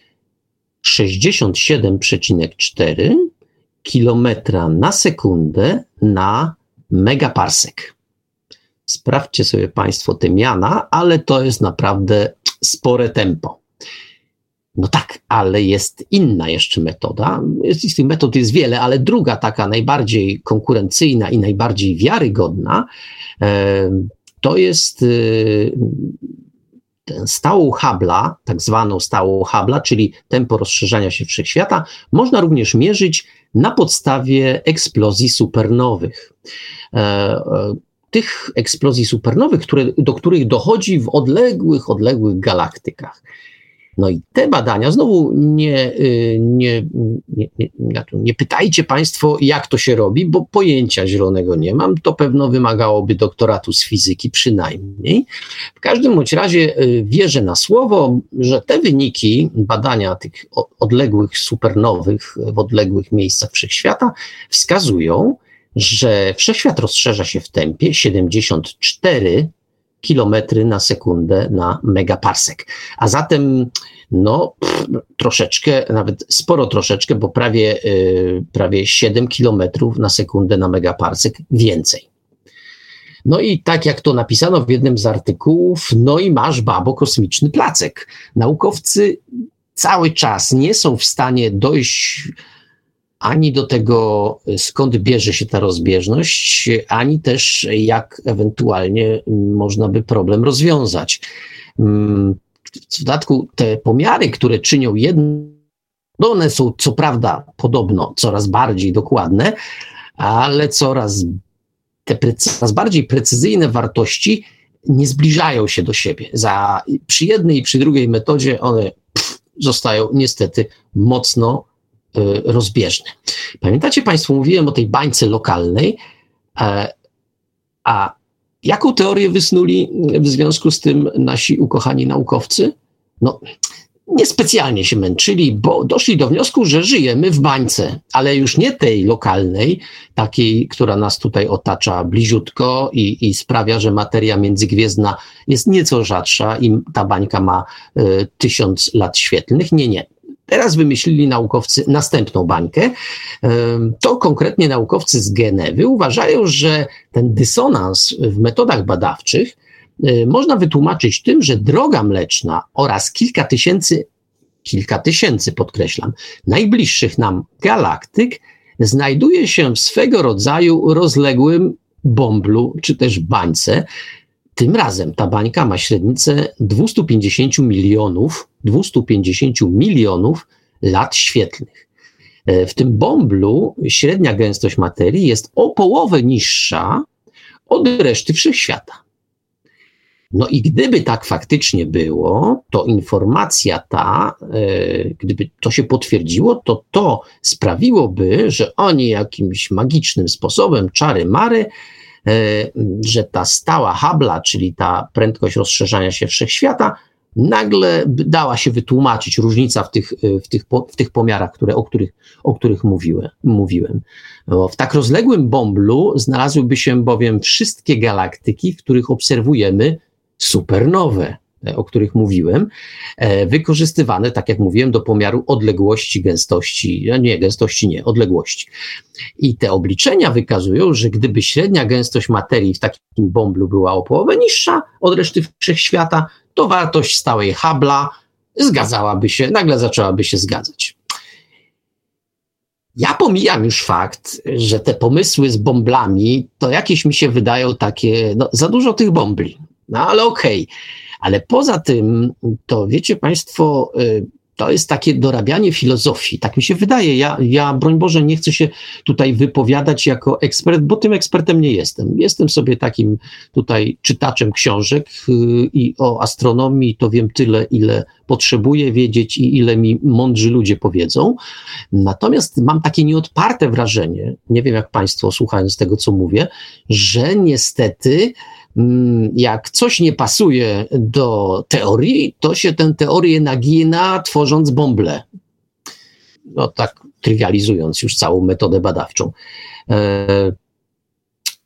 67,4 km na sekundę na megaparsek. Sprawdźcie sobie Państwo te miana, ale to jest naprawdę spore tempo. No tak, ale jest inna jeszcze metoda. Tych metod jest wiele, ale druga taka najbardziej konkurencyjna i najbardziej wiarygodna to jest stałą Hubble'a, tak zwaną stałą Hubble'a, czyli tempo rozszerzania się wszechświata, można również mierzyć na podstawie eksplozji supernowych. Tych eksplozji supernowych, do których dochodzi w odległych galaktykach. No i te badania, znowu nie pytajcie Państwo, jak to się robi, bo pojęcia zielonego nie mam. To pewno wymagałoby doktoratu z fizyki przynajmniej. W każdym bądź razie wierzę na słowo, że te wyniki badania tych odległych supernowych w odległych miejscach wszechświata wskazują, że wszechświat rozszerza się w tempie 74 km na sekundę na megaparsek. A zatem troszeczkę, nawet sporo troszeczkę, bo prawie 7 km na sekundę na megaparsek więcej. No i tak jak to napisano w jednym z artykułów, no i masz, babo, kosmiczny placek. Naukowcy cały czas nie są w stanie dojść ani do tego, skąd bierze się ta rozbieżność, ani też jak ewentualnie można by problem rozwiązać. W dodatku te pomiary, które czynią one są co prawda podobno coraz bardziej dokładne, ale coraz bardziej precyzyjne wartości nie zbliżają się do siebie. Przy jednej i przy drugiej metodzie one zostają niestety mocno rozbieżne. Pamiętacie Państwo, mówiłem o tej bańce lokalnej, a jaką teorię wysnuli w związku z tym nasi ukochani naukowcy? No, niespecjalnie się męczyli, bo doszli do wniosku, że żyjemy w bańce, ale już nie tej lokalnej, takiej, która nas tutaj otacza bliziutko i sprawia, że materia międzygwiezdna jest nieco rzadsza i ta bańka ma 1000 lat świetlnych. Nie. Teraz wymyślili naukowcy następną bańkę. To konkretnie naukowcy z Genewy uważają, że ten dysonans w metodach badawczych można wytłumaczyć tym, że droga mleczna oraz kilka tysięcy, podkreślam, najbliższych nam galaktyk znajduje się w swego rodzaju rozległym bąblu, czy też bańce. Tym razem ta bańka ma średnicę 250 milionów lat świetlnych. W tym bąblu średnia gęstość materii jest o połowę niższa od reszty wszechświata. No i gdyby tak faktycznie było, to informacja ta, gdyby to się potwierdziło, to sprawiłoby, że oni jakimś magicznym sposobem, czary-mary, że ta stała Hubble'a, czyli ta prędkość rozszerzania się wszechświata, nagle dała się wytłumaczyć różnica w tych pomiarach, o których mówiłem. W tak rozległym bąblu znalazłyby się bowiem wszystkie galaktyki, w których obserwujemy supernowe, o których mówiłem, wykorzystywane, tak jak mówiłem, do pomiaru odległości, odległości. I te obliczenia wykazują, że gdyby średnia gęstość materii w takim bąblu była o połowę niższa od reszty wszechświata, to wartość stałej Hubble'a nagle zaczęłaby się zgadzać. Ja pomijam już fakt, że te pomysły z bąblami to jakieś mi się wydają takie, za dużo tych bąbli. No ale okej. Ale poza tym, to wiecie Państwo, to jest takie dorabianie filozofii. Tak mi się wydaje. Ja, broń Boże, nie chcę się tutaj wypowiadać jako ekspert, bo tym ekspertem nie jestem. Jestem sobie takim tutaj czytaczem książek i o astronomii to wiem tyle, ile potrzebuję wiedzieć i ile mi mądrzy ludzie powiedzą. Natomiast mam takie nieodparte wrażenie, nie wiem jak Państwo, słuchając tego, co mówię, że niestety jak coś nie pasuje do teorii, to się tę teorię nagina, tworząc bąble. No tak trywializując już całą metodę badawczą.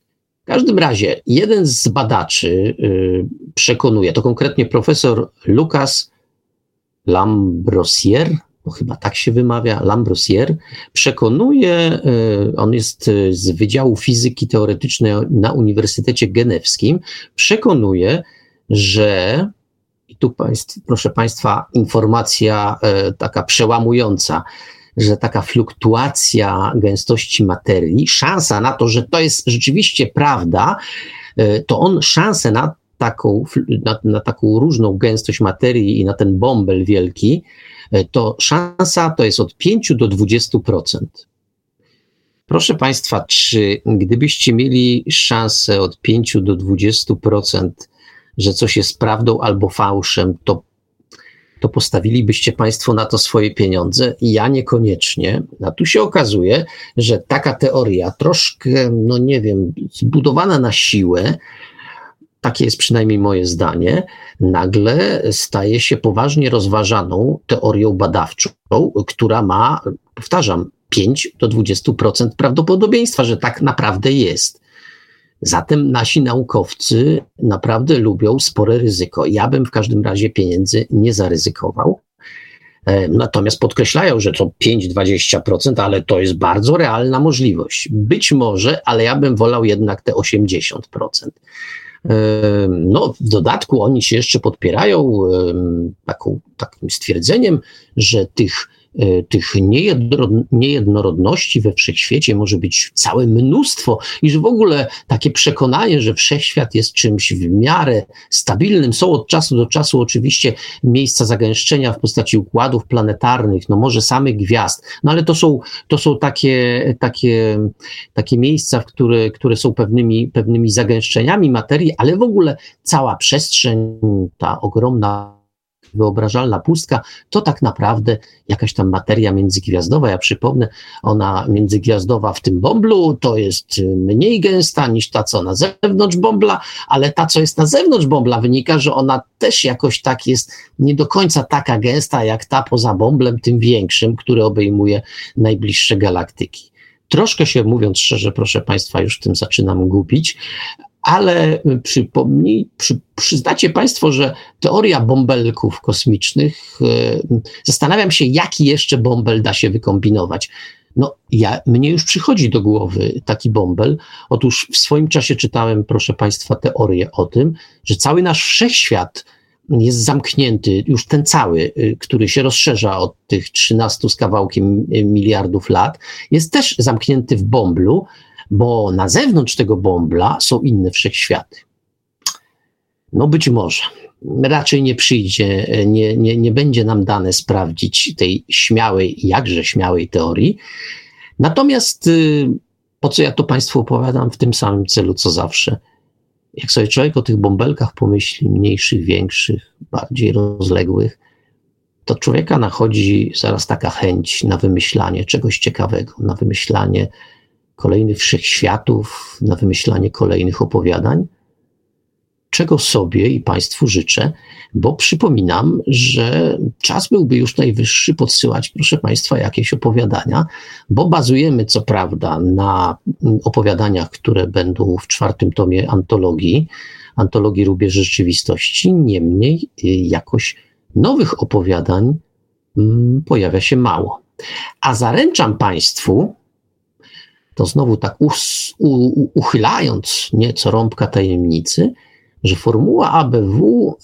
W każdym razie jeden z badaczy przekonuje, to konkretnie profesor Lucas Lambrosier, no chyba tak się wymawia, Lambrosier, przekonuje, on jest z Wydziału Fizyki Teoretycznej na Uniwersytecie Genewskim, przekonuje, że, i tu proszę Państwa, informacja taka przełamująca, że taka fluktuacja gęstości materii, szansa na to, że to jest rzeczywiście prawda, to on szansę na taką różną gęstość materii i na ten bąbel wielki, to szansa to jest od 5 do 20%. Proszę Państwa, czy gdybyście mieli szansę od 5 do 20%, że coś jest prawdą albo fałszem, to postawilibyście Państwo na to swoje pieniądze? Ja niekoniecznie. A tu się okazuje, że taka teoria troszkę, no nie wiem, zbudowana na siłę, takie jest przynajmniej moje zdanie, nagle staje się poważnie rozważaną teorią badawczą, która ma, powtarzam, 5 do 20% prawdopodobieństwa, że tak naprawdę jest. Zatem nasi naukowcy naprawdę lubią spore ryzyko. Ja bym w każdym razie pieniędzy nie zaryzykował. Natomiast podkreślają, że to 5-20%, ale to jest bardzo realna możliwość. Być może, ale ja bym wolał jednak te 80%. No, w dodatku oni się jeszcze podpierają takim stwierdzeniem, że tych niejednorodności we wszechświecie może być całe mnóstwo i że w ogóle takie przekonanie, że wszechświat jest czymś w miarę stabilnym. Są od czasu do czasu oczywiście miejsca zagęszczenia w postaci układów planetarnych, no może samych gwiazd, no ale to są takie miejsca, które są pewnymi zagęszczeniami materii, ale w ogóle cała przestrzeń, ta ogromna wyobrażalna pustka, to tak naprawdę jakaś tam materia międzygwiazdowa. Ja przypomnę, ona międzygwiazdowa w tym bąblu to jest mniej gęsta niż ta, co na zewnątrz bąbla, ale ta, co jest na zewnątrz bąbla, wynika, że ona też jakoś tak jest nie do końca taka gęsta, jak ta poza bąblem, tym większym, który obejmuje najbliższe galaktyki. Troszkę się, mówiąc szczerze, proszę Państwa, już w tym zaczynam gubić, ale przyznacie Państwo, że teoria bąbelków kosmicznych, zastanawiam się, jaki jeszcze bąbel da się wykombinować. No, mnie już przychodzi do głowy taki bąbel. Otóż w swoim czasie czytałem, proszę Państwa, teorię o tym, że cały nasz wszechświat jest zamknięty, już ten cały, który się rozszerza od tych 13 z kawałkiem miliardów lat, jest też zamknięty w bąblu, bo na zewnątrz tego bąbla są inne wszechświaty. No być może. Raczej nie przyjdzie, nie będzie nam dane sprawdzić tej śmiałej, jakże śmiałej teorii. Natomiast po co ja to Państwu opowiadam? W tym samym celu, co zawsze. Jak sobie człowiek o tych bąbelkach pomyśli, mniejszych, większych, bardziej rozległych, to człowieka nachodzi zaraz taka chęć na wymyślanie czegoś ciekawego, na wymyślanie kolejnych wszechświatów, na wymyślanie kolejnych opowiadań, czego sobie i Państwu życzę, bo przypominam, że czas byłby już najwyższy podsyłać, proszę Państwa, jakieś opowiadania, bo bazujemy co prawda na opowiadaniach, które będą w 4. tomie antologii Rubież Rzeczywistości, niemniej jakoś nowych opowiadań pojawia się mało. A zaręczam Państwu, to znowu tak uchylając nieco rąbka tajemnicy, że formuła ABW,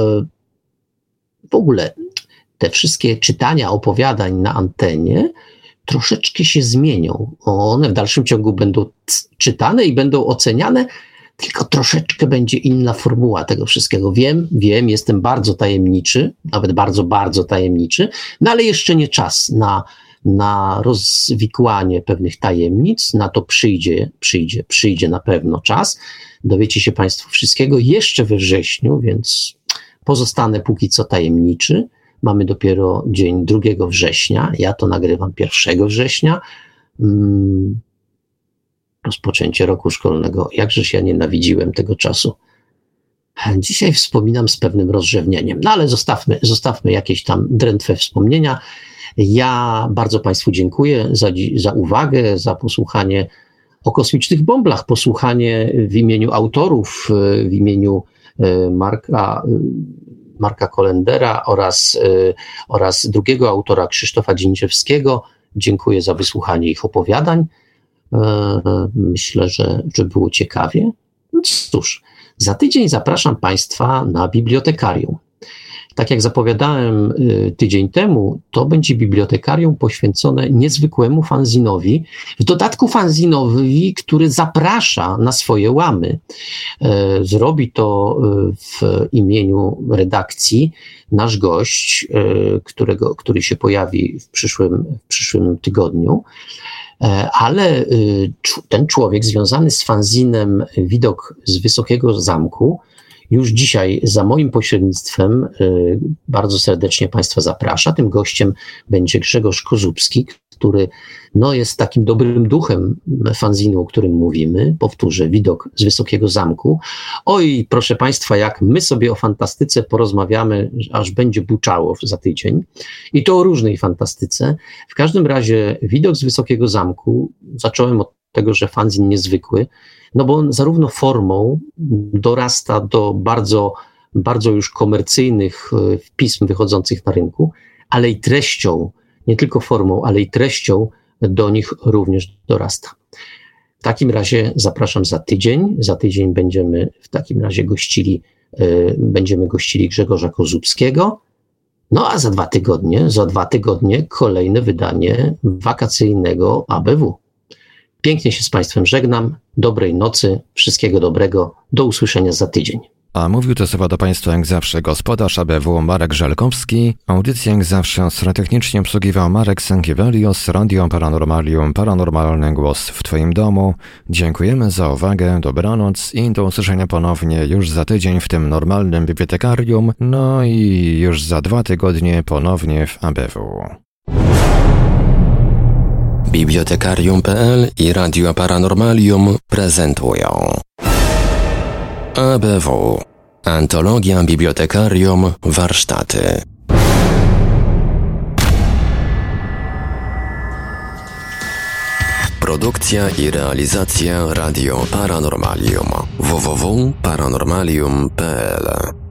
w ogóle te wszystkie czytania opowiadań na antenie troszeczkę się zmienią. One w dalszym ciągu będą czytane i będą oceniane, tylko troszeczkę będzie inna formuła tego wszystkiego. Wiem, jestem bardzo tajemniczy, nawet bardzo, bardzo tajemniczy, no ale jeszcze nie czas na rozwikłanie pewnych tajemnic, na to przyjdzie na pewno czas. Dowiecie się Państwo wszystkiego jeszcze we wrześniu, więc pozostanę póki co tajemniczy. Mamy dopiero dzień 2 września, ja to nagrywam 1 września. Rozpoczęcie roku szkolnego. Jakżeż ja nienawidziłem tego czasu. Dzisiaj wspominam z pewnym rozrzewnieniem, no ale zostawmy jakieś tam drętwe wspomnienia. Ja bardzo Państwu dziękuję za uwagę, za posłuchanie o kosmicznych bąblach, posłuchanie w imieniu autorów, w imieniu Marka Kolendera oraz drugiego autora, Krzysztofa Dziędziewskiego. Dziękuję za wysłuchanie ich opowiadań. Myślę, że było ciekawie. No cóż, za tydzień zapraszam Państwa na bibliotekarium. Tak jak zapowiadałem tydzień temu, to będzie bibliotekarium poświęcone niezwykłemu fanzinowi, w dodatku fanzinowi, który zaprasza na swoje łamy. Zrobi to w imieniu redakcji nasz gość, który się pojawi w przyszłym tygodniu. Ale ten człowiek związany z fanzinem Widok z Wysokiego Zamku już dzisiaj za moim pośrednictwem bardzo serdecznie Państwa zaprasza. Tym gościem będzie Grzegorz Kozubski, który jest takim dobrym duchem fanzinu, o którym mówimy. Powtórzę, Widok z Wysokiego Zamku. Oj, proszę Państwa, jak my sobie o fantastyce porozmawiamy, aż będzie buczało za tydzień. I to o różnej fantastyce. W każdym razie Widok z Wysokiego Zamku, zacząłem od tego, że fanzin niezwykły, bo on zarówno formą dorasta do bardzo, bardzo już komercyjnych pism wychodzących na rynku, ale i treścią, nie tylko formą, ale i treścią do nich również dorasta. W takim razie zapraszam za tydzień. Za tydzień będziemy w takim razie gościli Grzegorza Kozubskiego. A za 2 tygodnie kolejne wydanie wakacyjnego ABW. Pięknie się z Państwem żegnam. Dobrej nocy, wszystkiego dobrego. Do usłyszenia za tydzień. A mówił to słowa do Państwa jak zawsze gospodarz ABW Marek Żelkowski. Audycję jak zawsze technicznie obsługiwał Marek Sankiewelios, Radio Paranormalium, paranormalny głos w Twoim domu. Dziękujemy za uwagę, dobranoc i do usłyszenia ponownie już za tydzień w tym normalnym bibliotekarium, i już za 2 tygodnie ponownie w ABW. Bibliotekarium.pl i Radio Paranormalium prezentują ABW. Antologia Bibliotekarium Warsztaty. Produkcja i realizacja Radio Paranormalium. www.paranormalium.pl